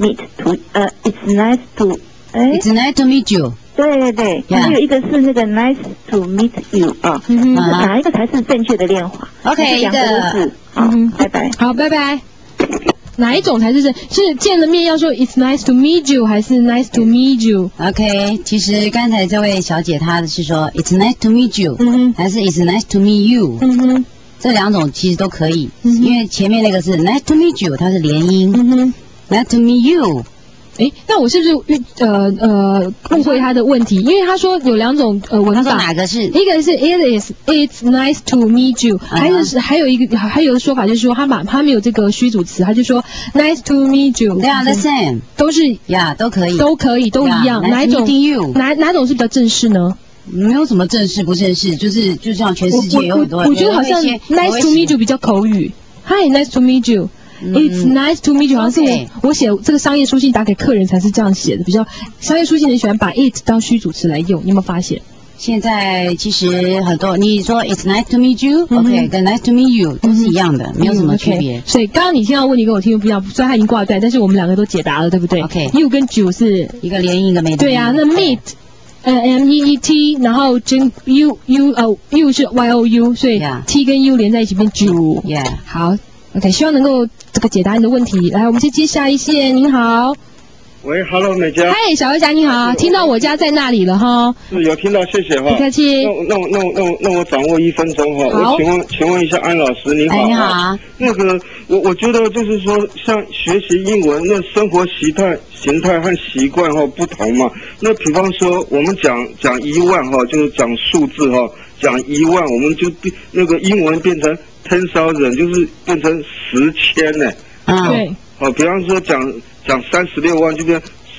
It's nice to meet you。 对，还有一个是那个 nice to meet you 啊，哪一个才是正确的练法 ？OK， 两个都是。好，拜拜。 好，拜拜。哪一种才是见了面要说 It's nice to meet you 还是 nice to meet you？ OK， 其实刚才这位小姐她是说 It's nice to meet you，还是 It's nice to meet you？这两种其实都可以，因为前面那个是 nice to meet you， 它是连音，nice to meet you。 那我是不是误会他的问题？因为他说有两种文法， 他说哪个是？ 一个是 It's nice to meet you， 还有一个说法就是说他没有这个虚主词，他就说 nice to meet you。 They are the same， 都是都可以， 都一样。哪一种？哪种是比较正式呢？ 没有什么正式不正式，就像全世界有很多。 我觉得好像 nice to meet you 比较口语。Hi, nice to meet you。It's nice to meet you， 好像是我写这个商业书信打给客人才是这样写的，比较商业书信很喜欢把 it 当虚主词来用，你有没有发现？ 现在其实很多，你说 It's nice to meet you，OK， 跟 nice to meet you 都是一样的，没有什么区别。 所以刚刚你听到的问题跟我听的不一样，虽然他已经挂断，但是我们两个都解答了，对不对 ？OK，you 跟9是一个连音一个没连音。 对啊，那 meet。meet， 然后you 是 you， 所以 t 跟 u 连在一起变9。好 ，OK， 希望能够这个解答你的问题。来，我们先接下一线。您好。 喂 ，Hello， 美嘉。 嗨，小游侠你好，听到我家在那里了哈。 是有听到，谢谢哈。 不客气。 那我掌握1分钟哈。 好。 我请问一下安老师，您好。 你好。 那个我觉得就是说，像学习英文，那生活形态和习惯哈不同嘛。那比方说我们讲10000哈，就是讲数字哈，讲10000，我们就那个英文变成10,000，就是变成10,000呢。 对。 好，比方说讲36万就变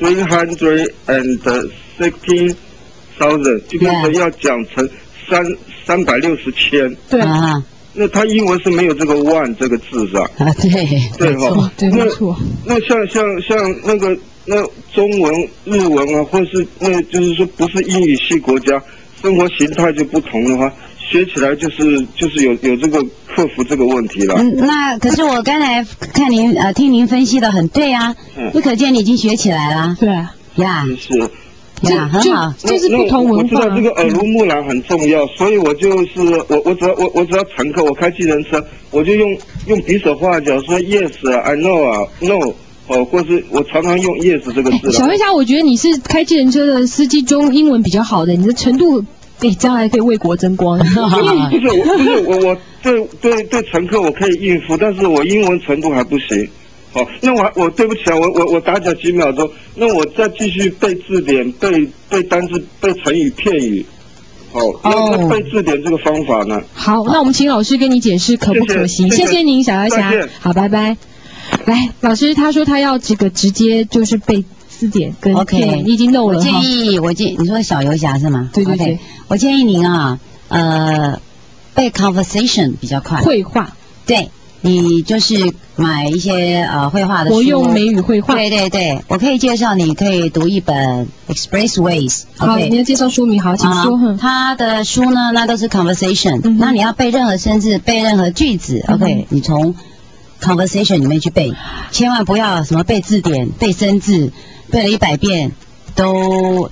316,000，就变成要讲成360千。 对啊。 那他英文是没有这个万这个字是吧？对哈。 对，没错。 那像那中文、日文啊，或是那就是说不是英语系国家，生活形态就不同的话，学起来就是有这个克服这个问题了。 那可是我刚才看您听您分析的很对啊，就可见你已经学起来了。 对啊。 呀。 是。 呀，很好。 就是不同文化。 我知道这个耳濡目染很重要，所以我就是我只要乘客，我开计程车，我就用比手画脚说 yes I know 啊 no。或是我常常用 yes 这个字。 小飞侠，我觉得你是开计程车的司机中英文比较好的，你的程度将来可以为国争光。不是我对乘客我可以应付，但是我英文程度还不行。好，那我对不起啊，我打搅几秒钟，那我再继续背字典、背单字、背成语片语。好，那背字典这个方法呢？ 好，那我们请老师跟你解释可不可行？谢谢您，小飞侠。好，拜拜。来，老师他说他要这个直接就是背字典跟片语，你已经漏了。 我建议你说小游侠是吗？ 对对对， 我建议您啊，背 conversation 比较快。 绘画。 对，你就是买一些绘画的书。 我用美语绘画。 对对对，我可以介绍你可以读一本 Expressways。 好，你要介绍书名，好，请说。 他的书呢，那都是 conversation。那你要背任何生字，背任何句子 ，OK， 你从conversation 里面去背，千万不要什么背字典、背生字，背了100遍都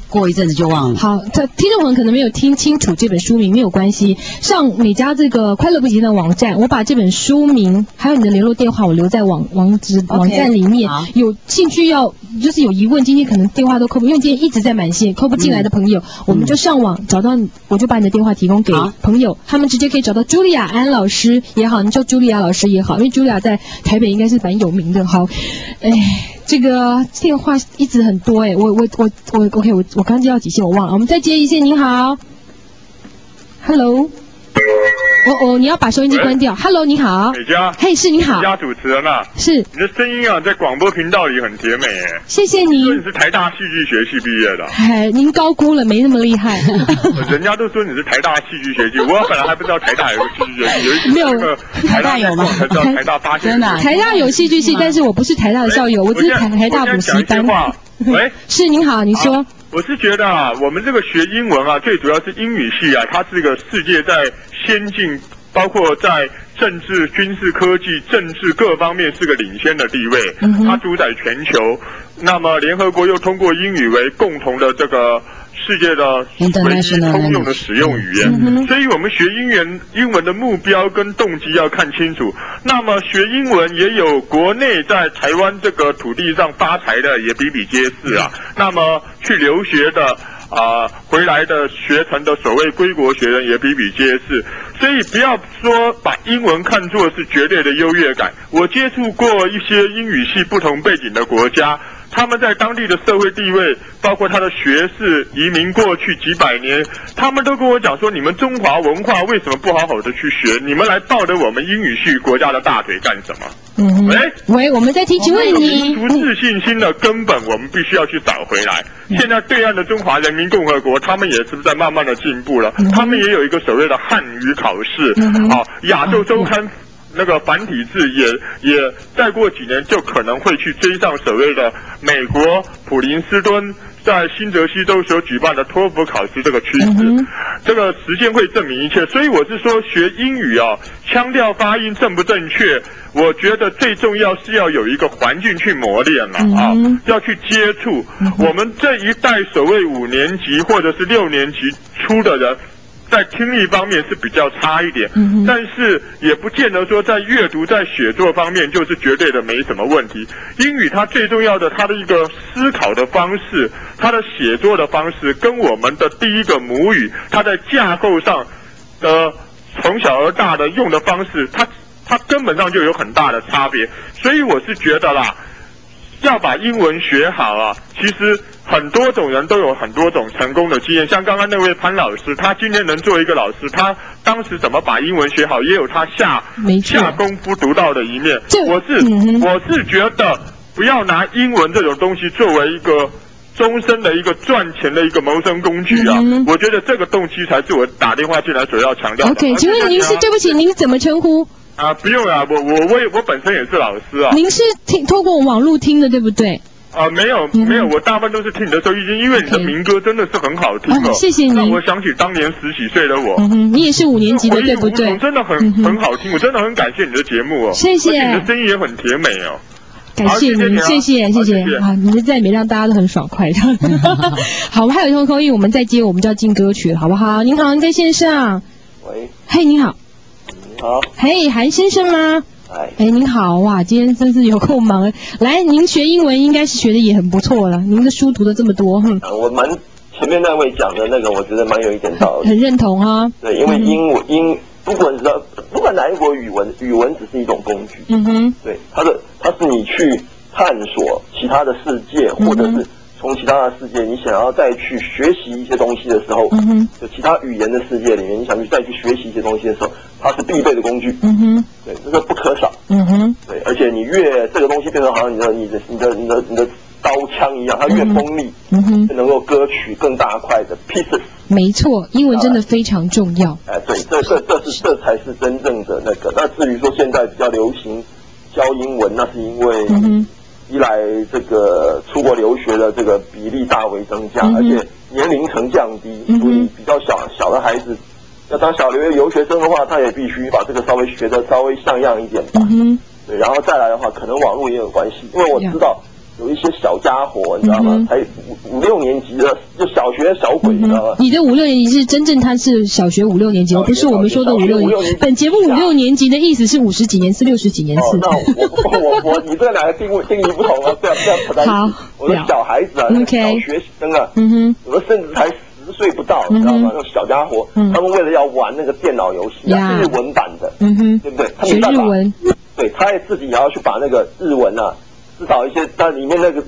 过一阵子就忘了。 好，听众朋友可能没有听清楚这本书名，没有关系。上美家这个快乐补习的网站，我把这本书名还有你的联络电话，我留在网站里面。有兴趣就是有疑问，今天可能电话都扣不，因为今天一直在满线，扣不进来的朋友，我们就上网找到你，我就把你的电话提供给朋友，他们直接可以找到茱莉亚安老师也好，你叫茱莉亚老师也好，因为茱莉亚在台北应该是蛮有名的。好，这个电话一直很多我 OK， 我刚接到几线我忘了，我们再接一线。您好 ，Hello， 你要把收音机关掉。Hello， 你好， 美嘉， 嘿，是你好， 美嘉主持人啊，是你的声音啊，在广播频道里很甜美谢谢你。 你是台大戏剧学系毕业的， 您高估了，没那么厉害。 人家都说你是台大戏剧学系，我本来还不知道台大有个戏剧学系，有一没有台大有吗？ 才知道台大发现真的， 台大有戏剧系，但是我不是台大的校友，我只是台大补习班。 喂， 是您好，你说。 我是觉得我们这个学英文最主要是英语系它是个世界在先进，包括在政治、军事、科技、政治各方面是个领先的地位，它主宰全球。那么联合国又通过英语为共同的这个世界的唯一通用的使用语言，所以我们学英文的目标跟动机要看清楚。那么学英文也有国内在台湾这个土地上发财的也比比皆是那么去留学的回来的学成的所谓归国学人也比比皆是，所以不要说把英文看作是绝对的优越感。我接触过一些英语系不同背景的国家，他们在当地的社会地位，包括他的学士移民过去几百年，他们都跟我讲说，你们中华文化为什么不好好的去学？你们来抱着我们英语系国家的大腿干什么？ 喂，我们在听，请问你民族自信心的根本，我们必须要去找回来。现在对岸的中华人民共和国，他们也是在慢慢的进步了，他们也有一个所谓的汉语考试，亚洲周刊那个繁体字也再过几年就可能会去追上所谓的美国普林斯顿在新泽西州所举办的托福考试这个趋势，这个时间会证明一切。所以我是说，学英语强调发音正不正确，我觉得最重要是要有一个环境去磨练了要去接触。我们这一代所谓5年级或者是6年级出的人，在听力方面是比较差一点，但是也不见得说在阅读、在写作方面就是绝对的没什么问题。英语它最重要的，它的一个思考的方式，它的写作的方式，跟我们的第一个母语，它在架构上从小而大的用的方式，它根本上就有很大的差别。所以我是觉得要把英文学好其实很多种人都有很多种成功的经验，像刚刚那位潘老师，他今天能做一个老师，他当时怎么把英文学好，也有他下功夫独到的一面。我是觉得不要拿英文这种东西作为一个终身的一个赚钱的一我生工具我觉得这个动机才是我打电话进来所要强调的。 OK， 请问您是对不起，您怎么称呼？ 不用我本身也是老师您是透过网络听的对不对？ 没有，我大部分都是听你的收音机，因为你的民歌真的是很好听谢谢你。 让我想起当年10几岁的我。 你也是5年级的对不对？ 真的很好听，我真的很感谢你的节目谢谢。 而且你的声音也很甜美感谢您，谢谢你的赞美让大家都很爽快的。好，我们还有一通空音，我们再接，我们就要进歌曲了，好不好？您好，您在线上。 喂。 嘿，您好。 你好。 嘿，韩先生吗？您好，哇，今天真是有够忙。来，您学英文应该是学的也很不错了，您的书读的这么多。 我蛮前面那位讲的那个，我觉得蛮有一点道理。 很认同对，因为不管哪一国语文只是一种工具。对，它是你去探索其他的世界，或者是从其他的世界你想要再去学习一些东西的时候，就其他语言的世界里面，你想去再去学习一些东西的时候，它是必备的工具。对，这是不可少。对，而且你越这个东西变成好像你的刀枪一样，它越锋利，就能够割取更大块的 pieces。 没错，英文真的非常重要。 对，这才是真正的那个。那至于说现在比较流行教英文，那是因为一来这个出国留学的这个比例大为增加，而且年龄层降低，所以比较小的孩子要当小留学生的话，他也必须把这个稍微学得稍微像样一点吧。对，然后再来的话，可能网络也有关系，因为我知道有一些小家伙，你知道吗？才五六年级的，就小学小鬼，你知道吗？ 你的5、6年级是真正他是小学5、6年级，而不是我们说的5、6年级。本节目5、6年级的意思是50几年次、60几年次。 那我你这两个定义不同啊，不要扯在一起。 好， 我的小孩子啊，小学生啊，有的甚至才10岁不到，你知道吗？那种小家伙，他们为了要玩那个电脑游戏啊，日文版的，对不对？他学日文， 对，他也自己也要去把那个日文啊。至少一些，但里面那些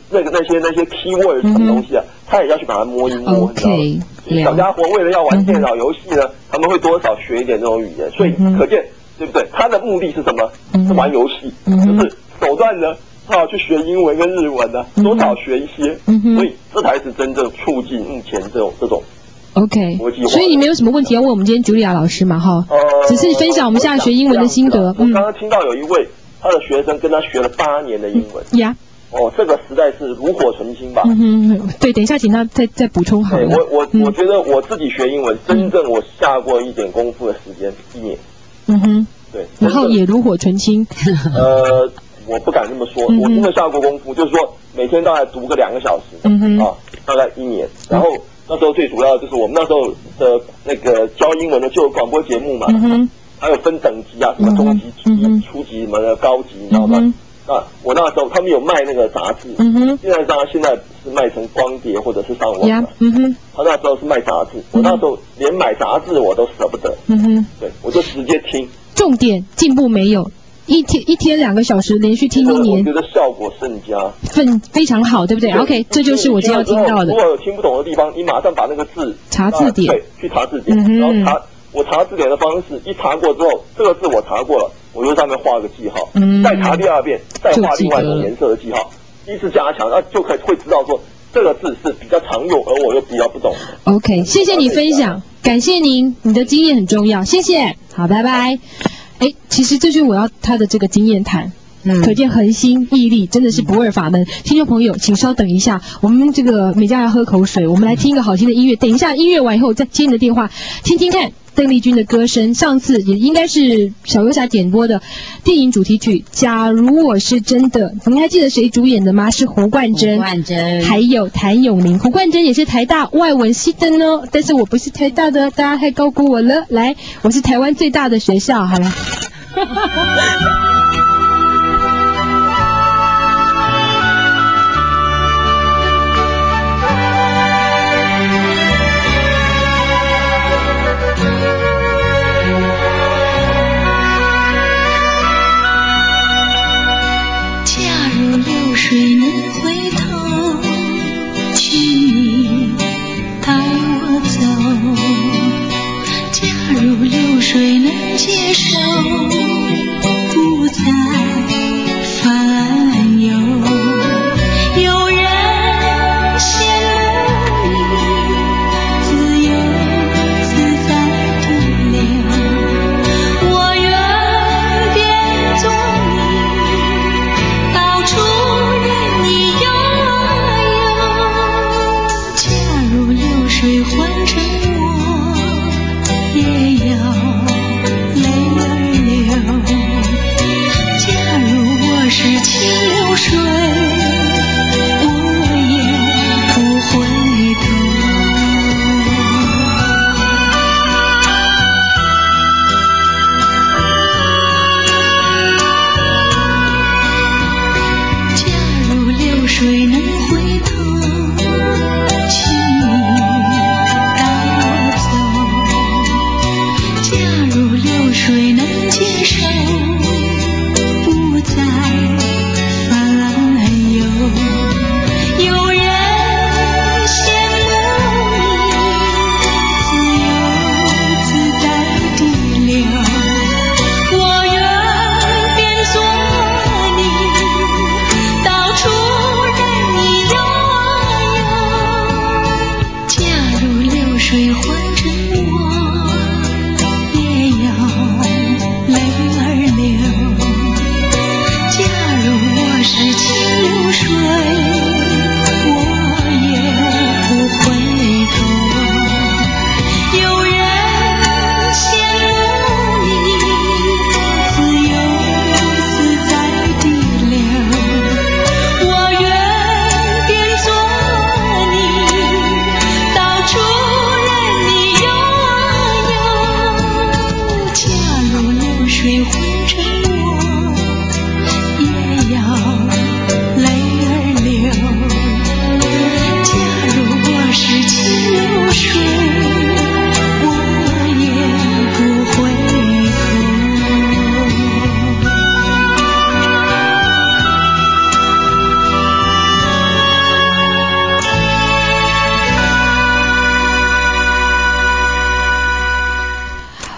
keyword 什么东西啊，他也要去把它摸一摸，你知道吗？小家伙为了要玩电脑游戏呢，他们会多少学一点这种语言，所以可见，对不对？他的目的是什么？是玩游戏，就是手段呢，他要去学英文跟日文呢，多少学一些，所以这才是真正促进目前这种。 OK， 所以你没有什么问题要问我们今天Julia老师嘛？哈，只是分享我们现在学英文的心得。 我刚刚听到有一位。他的学生跟他学了8年的英文呀， 这个实在是炉火纯青吧？ 对，等一下请他再补充好了。 我觉得我自己学英文，真正我下过一点功夫的时间1年。对， 然后也炉火纯青。 我不敢这么说，我真的下过功夫，就是说每天大概读个2个小时，大概1年。然后那时候最主要的就是我们那时候的那个教英文的就有广播节目嘛。还有分等级啊，什么中级、初级、什么的高级，你知道吗？我那时候他们有卖那个杂志，现在是卖成光碟或者是上网了。他那时候是卖杂志，我那时候连买杂志我都舍不得。对，我就直接听。 重点进步没有？一天2个小时连续听1年， 我觉得效果甚佳， 非常好，对不对 ？OK， 这就是我今天要听到的。 如果有听不懂的地方，你马上把那个字查字典， 对，去查字典，然后我查字典的方式，一查过之后，这个字我查过了，我就上面画个记号，再查第2遍，再画另外一种颜色的记号，依次加强，那就会知道说这个字是比较常用，而我又比较不懂。 OK， 谢谢你分享，感谢您，你的经验很重要，谢谢，好，拜拜。其实这就是我要他的这个经验谈。可见恒心毅力真的是不二法门。听众朋友，请稍等一下，我们这个美嘉要喝口水，我们来听一个好听的音乐。等一下音乐完以后再接你的电话，听听看邓丽君的歌声。上次也应该是小游侠点播的电影主题曲《假如我是真的》，您还记得谁主演的吗？是胡冠珍，还有谭咏麟。胡冠珍也是台大外文系的呢，但是我不是台大的，大家太高估我了。来，我是台湾最大的学校，好了。 水能回头，请你带我走。假如流水能接受，不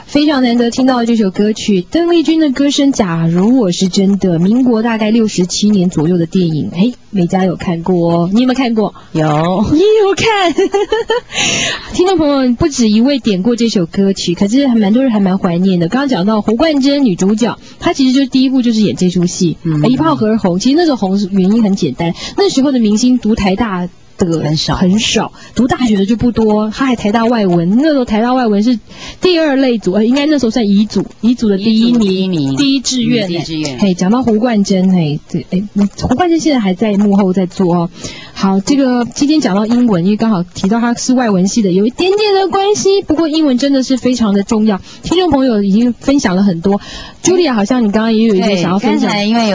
非常难得听到这首歌曲，邓丽君的歌声《假如我是真的》，民国大概67年左右的电影。哎，美嘉有看过哦，你有没有看过？ 有， 你有看？听众朋友不止一位点过这首歌曲，可是还蛮多人还蛮怀念的。刚刚讲到胡冠珍女主角，她其实就是第一部就是演这出戏，一炮而红。其实那时候红原因很简单，那时候的明星读台大的很少，读大学的就不多。他还台大外文，那时候台大外文是第二类组，应该那时候算乙组的第一名，第一志愿。嘿，讲到胡冠珍，胡冠珍现在还在幕后在做哦。好，这个今天讲到英文，因为刚好提到他是外文系的，有一点点的关系。不过英文真的是非常的重要。听众朋友已经分享了很多，Julia 好像你刚刚也有一个想要分享。 刚才因为有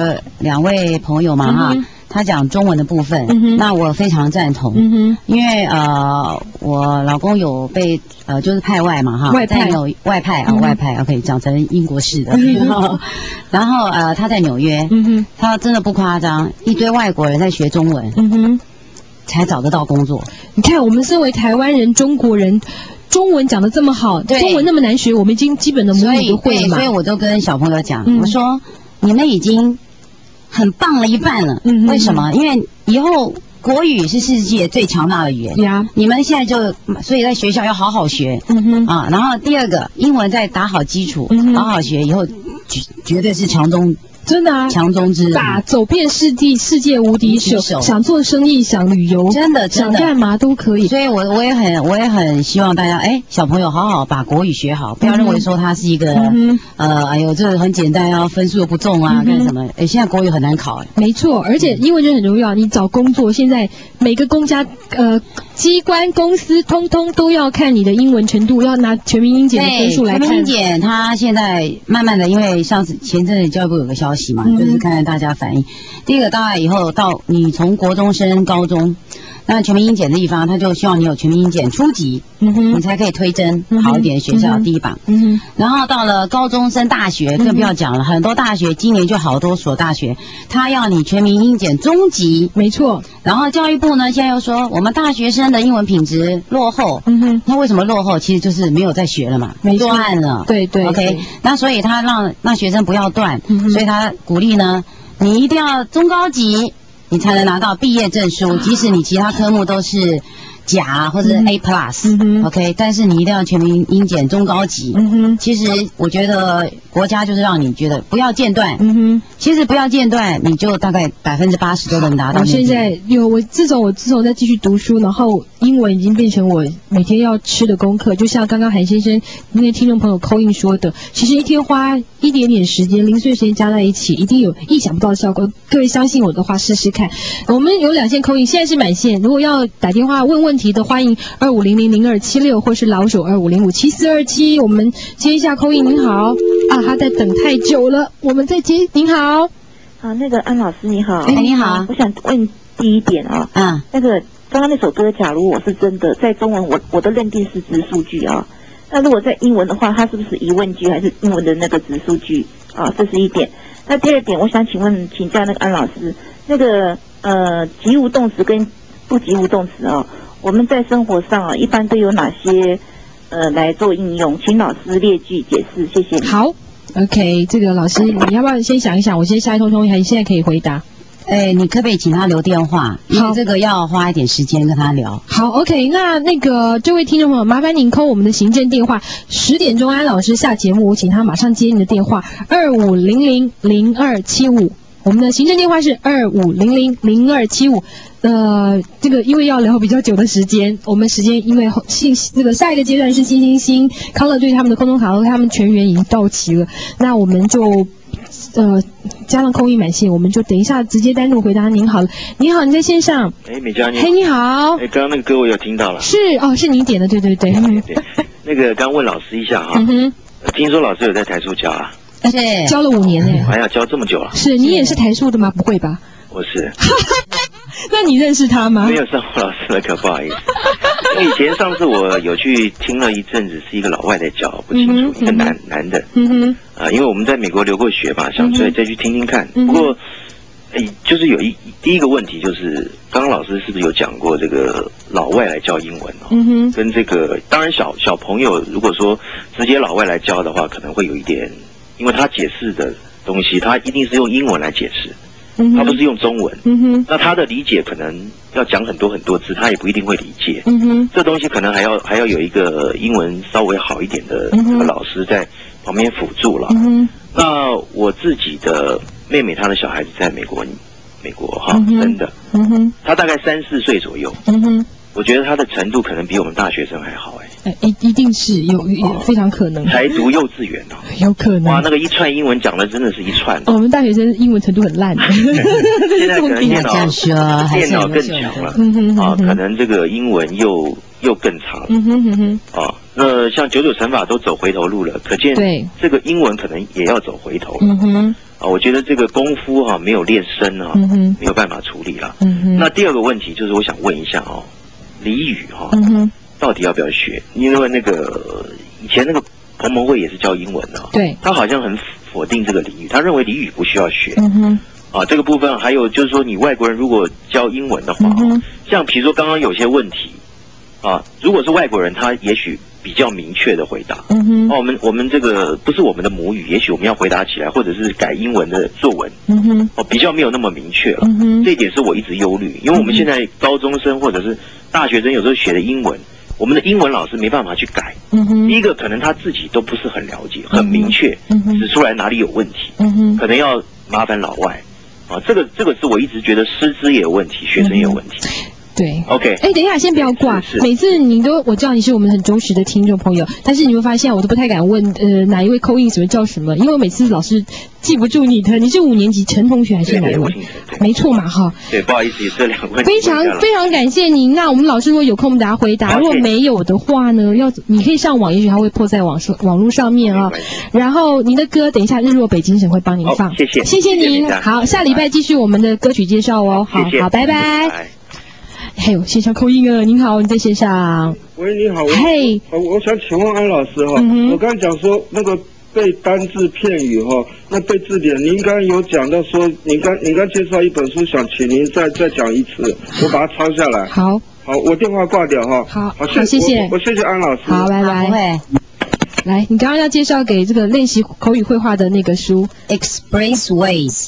2位朋友嘛哈。他讲中文的部分，那我非常赞同，因为我老公有被就是派外嘛哈，外派 OK 讲成英国式的，然后他在纽约，他真的不夸张，一堆外国人在学中文，才找得到工作。 你看我们身为台湾人、中国人。中文讲得这么好，中文那么难学，我们已经基本的母语都会了嘛。 所以我都跟小朋友讲，我说你们已经很棒了一半了。为什么？因为以后国语是世界最强大的语言。你们现在所以在学校要好好学。然后第二个，英文再打好基础，好好学，以后绝对是强中。 真的啊， 强中之走遍世界无敌手，想做生意，想旅游， 真的想干嘛都可以。 所以我也很希望大家，小朋友好好把国语学好，不要认为说它是一个这个很简单啊，分数又不重啊，干什么？现在国语很难考没错，而且英文就很重要。你找工作，现在每个公家机关公司通通都要看你的英文程度，要拿全民英检的分数来看。 全民英检它现在慢慢的，因为上次前阵子教育部有个消息嘛，就是看看大家反应。第一个，大概以后到你从国中升高中，那全民英检的地方，他就希望你有全民英检初级，你才可以推甄好一点的学校第一榜。然后到了高中升大学，更不要讲了，很多大学今年就好多所大学，他要你全民英检中级， 没错。 然后教育部呢，现在又说我们大学生的英文品质落后，那为什么落后？其实就是没有在学了嘛，断了。 对 ，OK， 那所以他让那学生不要断，所以他鼓励呢，你一定要中高级，你才能拿到毕业证书，即使你其他科目都是甲或者 A+，OK， 但是你一定要全民英检中高级。其实我觉得国家就是让你觉得不要间断。其实不要间断，你就大概80%都能达到。 我现在自从在继续读书，然后英文已经变成我每天要吃的功课。就像刚刚韩先生那些听众朋友call in说的，其实一天花一点点时间，零碎时间加在一起，一定有意想不到的效果。各位相信我的话，试试看。我们有2线call in，现在是满线，如果要打电话问问题的，欢迎25000276或是老手25057427。我们接一下call in。您好啊，他在等太久了，我们再接。您好， 那个安老师你好。 你好， 我想问第一点啊，那个刚刚那首歌，假如我是真的，在中文我的认定是直述句啊，那如果在英文的话，它是不是疑问句还是英文的那个直述句啊？这是一点。那第二点，我想请教那个安老师，那个及物动词跟不及物动词啊，我们在生活上啊，一般都有哪些来做应用？请老师列句解释，谢谢你。 好 ，OK， 这个老师你要不要先想一想？我先下一通通，还现在可以回答。 你可不可以请他留电话？因为这个要花一点时间跟他聊。 好 ，OK， 那个这位听众朋友，麻烦您扣我们的行政电话，10点钟安老师下节目，我请他马上接你的电话，25000275。我们的行政电话是25000275。这个因为要聊比较久的时间，我们时间因为这个下一个阶段是新兴康乐队他们的空中卡拉 OK， 他们全员已经到齐了，那我们就加上空运满线，我们就等一下直接单独回答。您好，你好，你在线上。 美嘉你。 你好。 刚刚那个歌我有听到了。 是是您点的，对。 对。那个刚问老师一下哈，听说老师有在台塑教啊？ 是，教了5年哎。 哎呀，教这么久了。 是你也是台塑的吗？不会吧？ 我是。 那你认识他吗？ 没有上过老师的课，不好意思。因为以前上次我有去听了一阵子，是一个老外在教，不清楚，一个男的。因为我们在美国留过学嘛，想再去听听看。不过， 就是第一个问题就是，刚刚老师是不是有讲过这个老外来教英文哦？跟这个当然小朋友如果说直接老外来教的话，可能会有一点，因为他解释的东西，他一定是用英文来解释。他不是用中文，那他的理解可能要讲很多很多字，他也不一定会理解。这东西可能还要有一个英文稍微好一点的这个老师在旁边辅助了。那我自己的妹妹，她的小孩子在美国哈，真的，她大概3、4岁左右。我觉得他的程度可能比我们大学生还好一定是有非常可能。 才读幼稚园哦， 有可能。 哇，那个一串英文讲的真的是一串。 我们大学生英文程度很烂。 现在可能电脑更强了可能这个英文又更长了。那像99乘法都走回头路了，可见这个英文可能也要走回头了。我觉得这个功夫没有练深没有办法处理了。那第二个问题就是我想问一下俚语到底要不要学？因为那个以前那个彭蒙慧也是教英文的， 对， 他好像很否定这个俚语，他认为俚语不需要学。这个部分还有就是说，你外国人如果教英文的话，像比如说刚刚有些问题如果是外国人，他也许比较明确的回答。我们这个不是我们的母语，也许我们要回答起来，或者是改英文的作文，比较没有那么明确了。这一点是我一直忧虑，因为我们现在高中生或者是大学生有时候学的英文，我们的英文老师没办法去改。第一个可能他自己都不是很了解，很明确指出来哪里有问题，可能要麻烦老外。这个是我一直觉得师资也有问题，学生也有问题。 对 ，OK， 等一下，先不要挂。每次我知道你是我们很忠实的听众朋友，但是你会发现我都不太敢问哪一位call in什么叫什么，因为我每次老师记不住你的。你是5年级陈同学还是哪一位？没错嘛，哈。 对，不好意思，这2个问题。 非常感谢您。那我们老师如果有空，我们大家回答；如果没有的话呢，你可以上网，也许它会破在网络上面然后您的歌，等一下日落北京城会帮您放。谢谢您。好，下礼拜继续我们的歌曲介绍哦。好，拜拜。还有线上扣音您好，你在线上。 喂，你好。 嘿， 我想请问安老师我刚才讲说那个背单字片语那背字典，您刚刚有讲到说，您刚介绍一本书，想请您再讲一次，我把它抄下来。好，我电话挂掉好，谢谢。我谢谢安老师。 好，拜拜。来，你刚刚要介绍给这个练习口语绘画的那个书 ，Expressways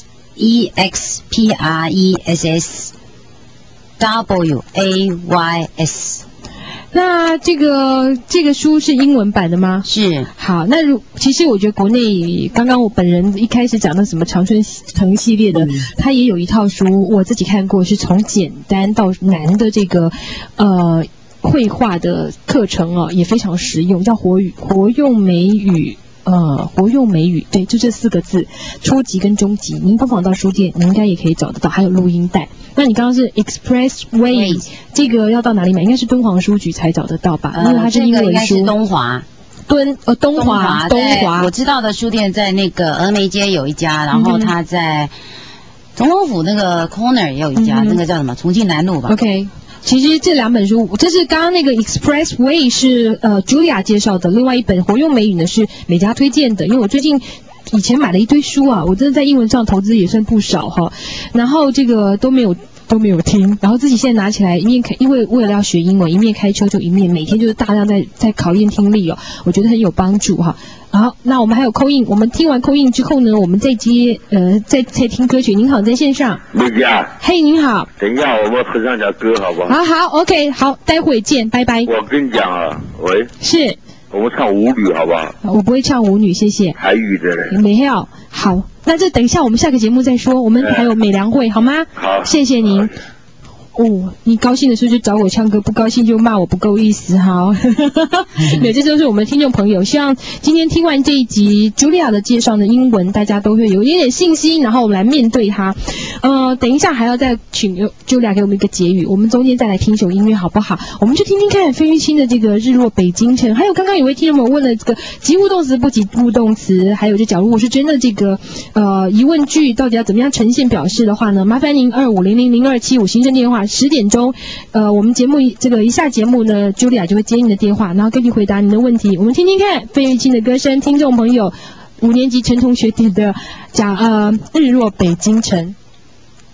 EXPRESSWAYS。 那这个书是英文版的吗？ 是。 好，那其实我觉得国内刚刚我本人一开始讲的什么常春藤系列的，它也有一套书，我自己看过，是从简单到难的这个绘画的课程也非常实用，叫活用美语。活用美语，对，就这4个字，初级跟中级，您不妨到书店，您应该也可以找得到，还有录音带。那你刚刚是 Expressway， 这个要到哪里买？应该是敦煌书局才找得到吧？因为它是英文书。 应该是东华。 东华。 我知道的书店在那个峨眉街有一家，然后它在总统府那个 corner 也有一家，那个叫什么？重庆南路吧。 OK。其实这2本书，这是刚刚那个 Expressway 是Julia 介绍的，另外一本活用美语呢是美嘉推荐的。因为我最近以前买了一堆书我真的在英文上投资也算不少然后这个都没有听，然后自己现在拿起来因为为了要学英文，一面开车就一面每天就是大量在考验听力我觉得很有帮助好，那我们还有call in，我们听完call in之后呢，我们再接再听歌曲。您好，在线上。 美嘉。 嘿，您好。 等一下，我们合唱一下歌，好不好？ 好 ，OK， 好，待会见，拜拜。 我跟你讲喂。 是。 我们唱舞女，好不好？ 我不会唱舞女，谢谢。 台语的嘞。 没有。好，那这等一下我们下个节目再说，我们还有美良会，好吗？ 好。 谢谢您。你高兴的时候就找我唱歌，不高兴就骂我不够意思好没有，这就是我们的听众朋友。希望今天听完这一集 Julia 的介绍的英文，大家都会有一点信心，然后我们来面对它。等一下还要再请 Julia 给我们一个结语，我们中间再来听首音乐好不好？我们就听听看费玉清的这个日落北京城，还有刚刚有位听众们问了这个及物动词不及物动词，还有就假如我是真的这个疑问句到底要怎么样呈现表示的话呢，麻烦您25000275行政电话10点钟，我们节目这个一下节目呢 ，Julia 就会接您的电话，然后跟你回答您的问题。我们听听看费玉清的歌声，听众朋友5年级陈同学点的日落北京城。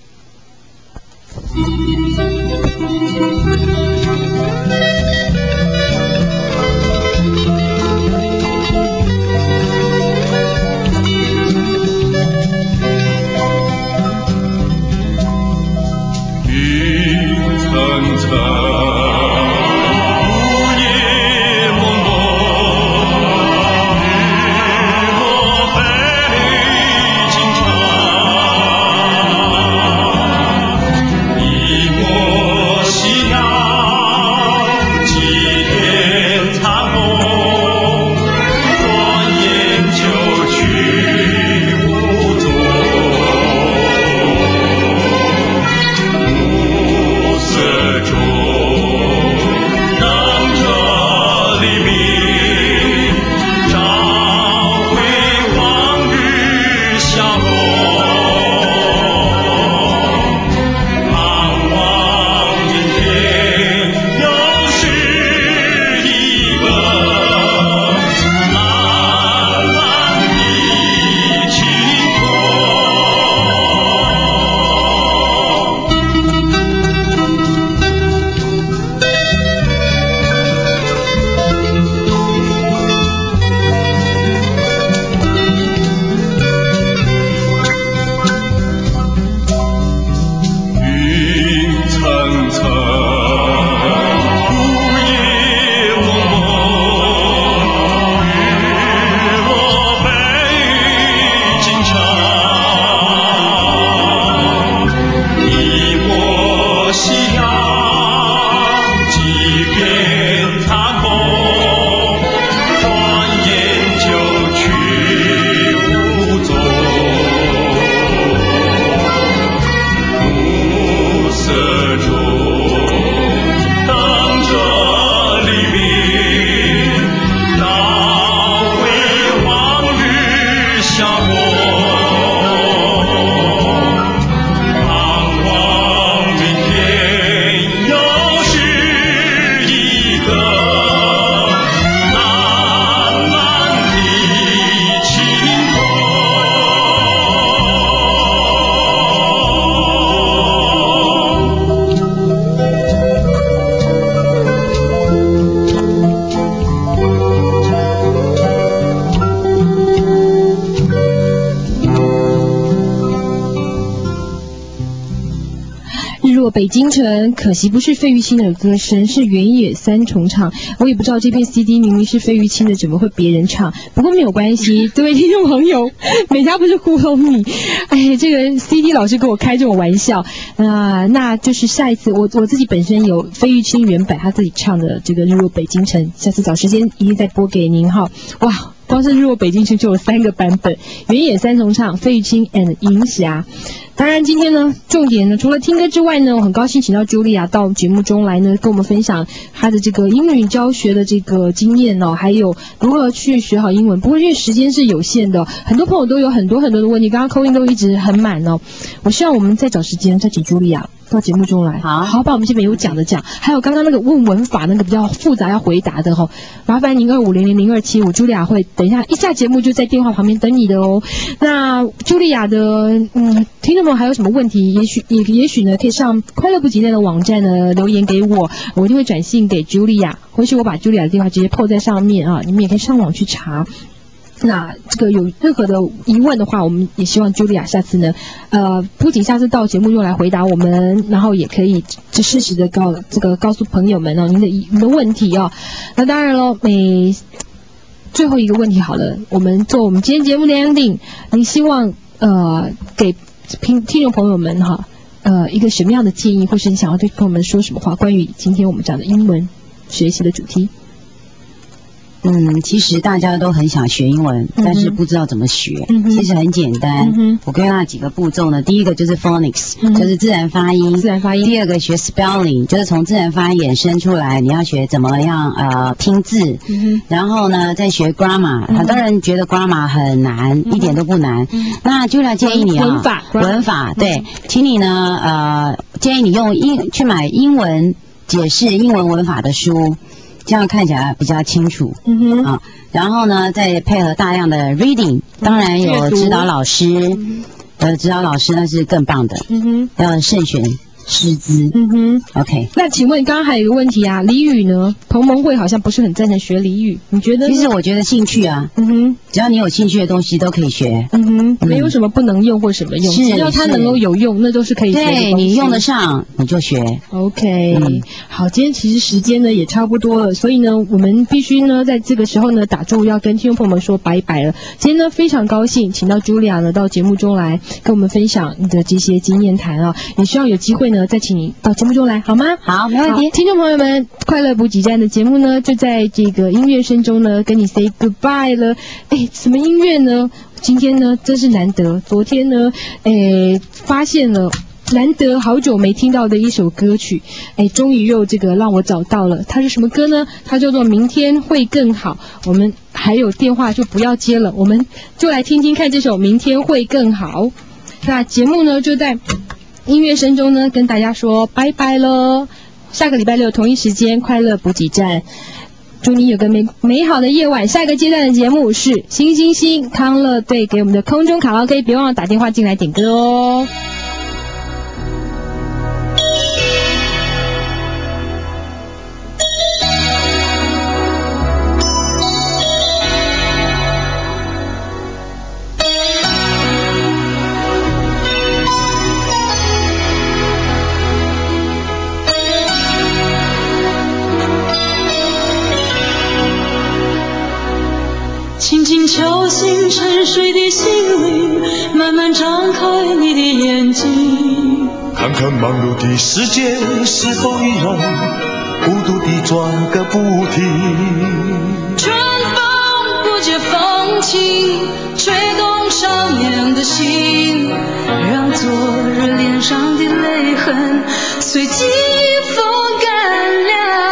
云层层，午夜蒙蒙，日落北京城。你我夕阳，几片残红，转眼就去无踪。暮色中，等着黎明，找回往日笑容。盼望明天又是一个蓝蓝的晴空。云层层，午夜蒙蒙，日落北京城。你我夕阳，几片残红，转眼就去无踪。暮色中，等着黎明，找回往日笑容。盼望明天又是一个蓝蓝的晴日落北京城，可惜不是费玉清的歌声，是原野三重唱。我也不知道这片 CD 明明是费玉清的，怎么会别人唱？不过没有关系，各位听众朋友，美嘉不是糊弄你。哎，这个 CD 老师跟我开这种玩笑那就是下一次我自己本身有费玉清原版他自己唱的这个日落北京城，下次找时间一定再播给您哈。哇！光是日落北京城就有3个版本，原野三重唱、费玉清 and 银霞。当然今天呢，重点呢，除了听歌之外呢，我很高兴请到 Julia 到节目中来呢，跟我们分享她的这个英语教学的这个经验哦，还有如何去学好英文。不过因为时间是有限的，很多朋友都有很多的问题，刚刚 call in 都一直很满哦。我希望我们再找时间再请 Julia到节目中来，好把我们这边有讲的讲，还有刚刚那个问文法那个比较复杂要回答的哈，麻烦您25000275 Julia 会等一下一下节目就在电话旁边等你的哦。那 Julia 的听众们还有什么问题，也许呢可以上快乐不及待的网站呢留言给我，我一定会转信给 Julia， 或是我把 Julia 的电话直接PO在上面啊，你们也可以上网去查。那这个有任何的疑问的话，我们也希望 Julia 下次呢，不仅下次到节目中来回答我们，然后也可以适时的告诉朋友们哦，您的问题哦。那当然喽，最后一个问题好了，我们做我们今天节目的 ending， 您希望给听众朋友们哈，一个什么样的建议，或是你想要对朋友们说什么话，关于今天我们讲的英文学习的主题？ 其实大家都很想学英文，但是不知道怎么学。其实很简单，我归纳几个步骤呢。第一个就是 phonics，就是自然发音。第二个学 spelling， 就是从自然发音衍生出来，你要学怎么样拼字。然后呢，再学 grammar。很多人觉得 grammar 很难，一点都不难。那就来建议你文法对，请你呢建议你去买英文解释英文文法的书。这样看起来比较清楚，然后呢，再配合大量的 reading， 当然有指导老师，指导老师那是更棒的，要慎选师资。OK。 那请问刚刚还有一个问题啊，俚语呢？同盟会好像不是很赞成学俚语，你觉得？ 其实我觉得兴趣啊，只要你有兴趣的东西都可以学。 没有什么不能用或什么用，只要它能够有用，那都是可以学的。 对，你用得上你就学。 OK，好，今天其实时间呢也差不多了，所以呢我们必须呢在这个时候呢打住，要跟听众朋友们说拜拜了。今天呢非常高兴请到Julia呢到节目中来跟我们分享你的这些经验谈啊，也希望有机会呢再请你到节目中来，好吗？ 好，没问题。 听众朋友们，快乐补给站的节目呢就在这个音乐声中呢跟你 say goodbye 了。什么音乐呢？今天呢真是难得，昨天呢发现了难得好久没听到的一首歌曲，终于又这个让我找到了，它是什么歌呢？它叫做明天会更好。我们还有电话就不要接了，我们就来听听看这首明天会更好。那节目呢就在音乐声中呢跟大家说拜拜咯，下个礼拜六同一时间快乐补给站，祝你有个美好的夜晚。下一个阶段的节目是星星星康乐队给我们的空中卡拉 OK， 别忘了打电话进来点歌哦。 轻轻敲醒沉睡的心灵，慢慢张开你的眼睛， 看看忙碌的世界是否依然孤独地转个不停。 春风不解风情，吹动少年的心，让昨日脸上的泪痕随季风干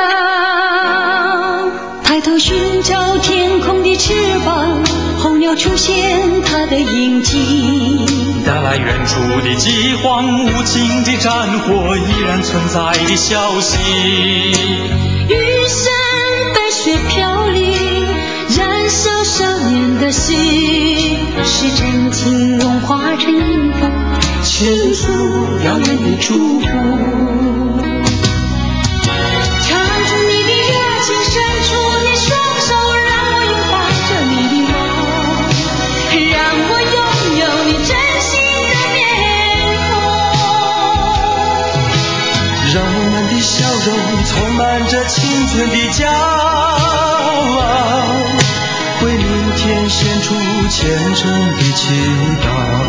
凉。抬头寻找天空的翅膀，候鸟出现它的影迹， 带来远处的饥荒，无情的战火依然存在的消息。 雨伞白雪飘零，燃烧少年的心，是真情融化成音符，倾诉遥远的祝福。唱出你的热情，伸出你双手，让我拥抱着你的梦，让我拥有你真心的面孔， 让我们的笑容充满着青春的骄傲，为明天献出虔诚的祈祷。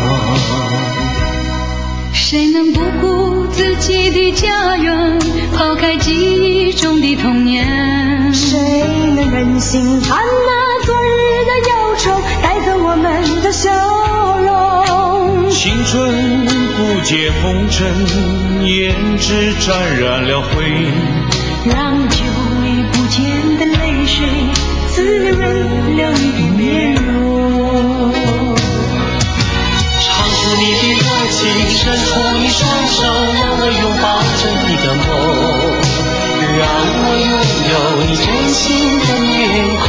谁能不顾自己的家园，抛开记忆中的童年？ 谁能忍心看那昨日的忧愁带走我们的笑容？ 青春不解红尘，胭脂沾染了灰， 让久已不见的泪水滋润了你的面容。 唱出你的热情，伸出你双手，让我拥抱着你的梦，让我拥有你真心的面孔，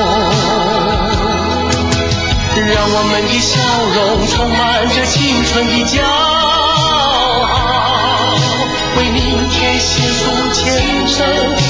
让我们的笑容充满着青春的骄傲，为明天献出虔诚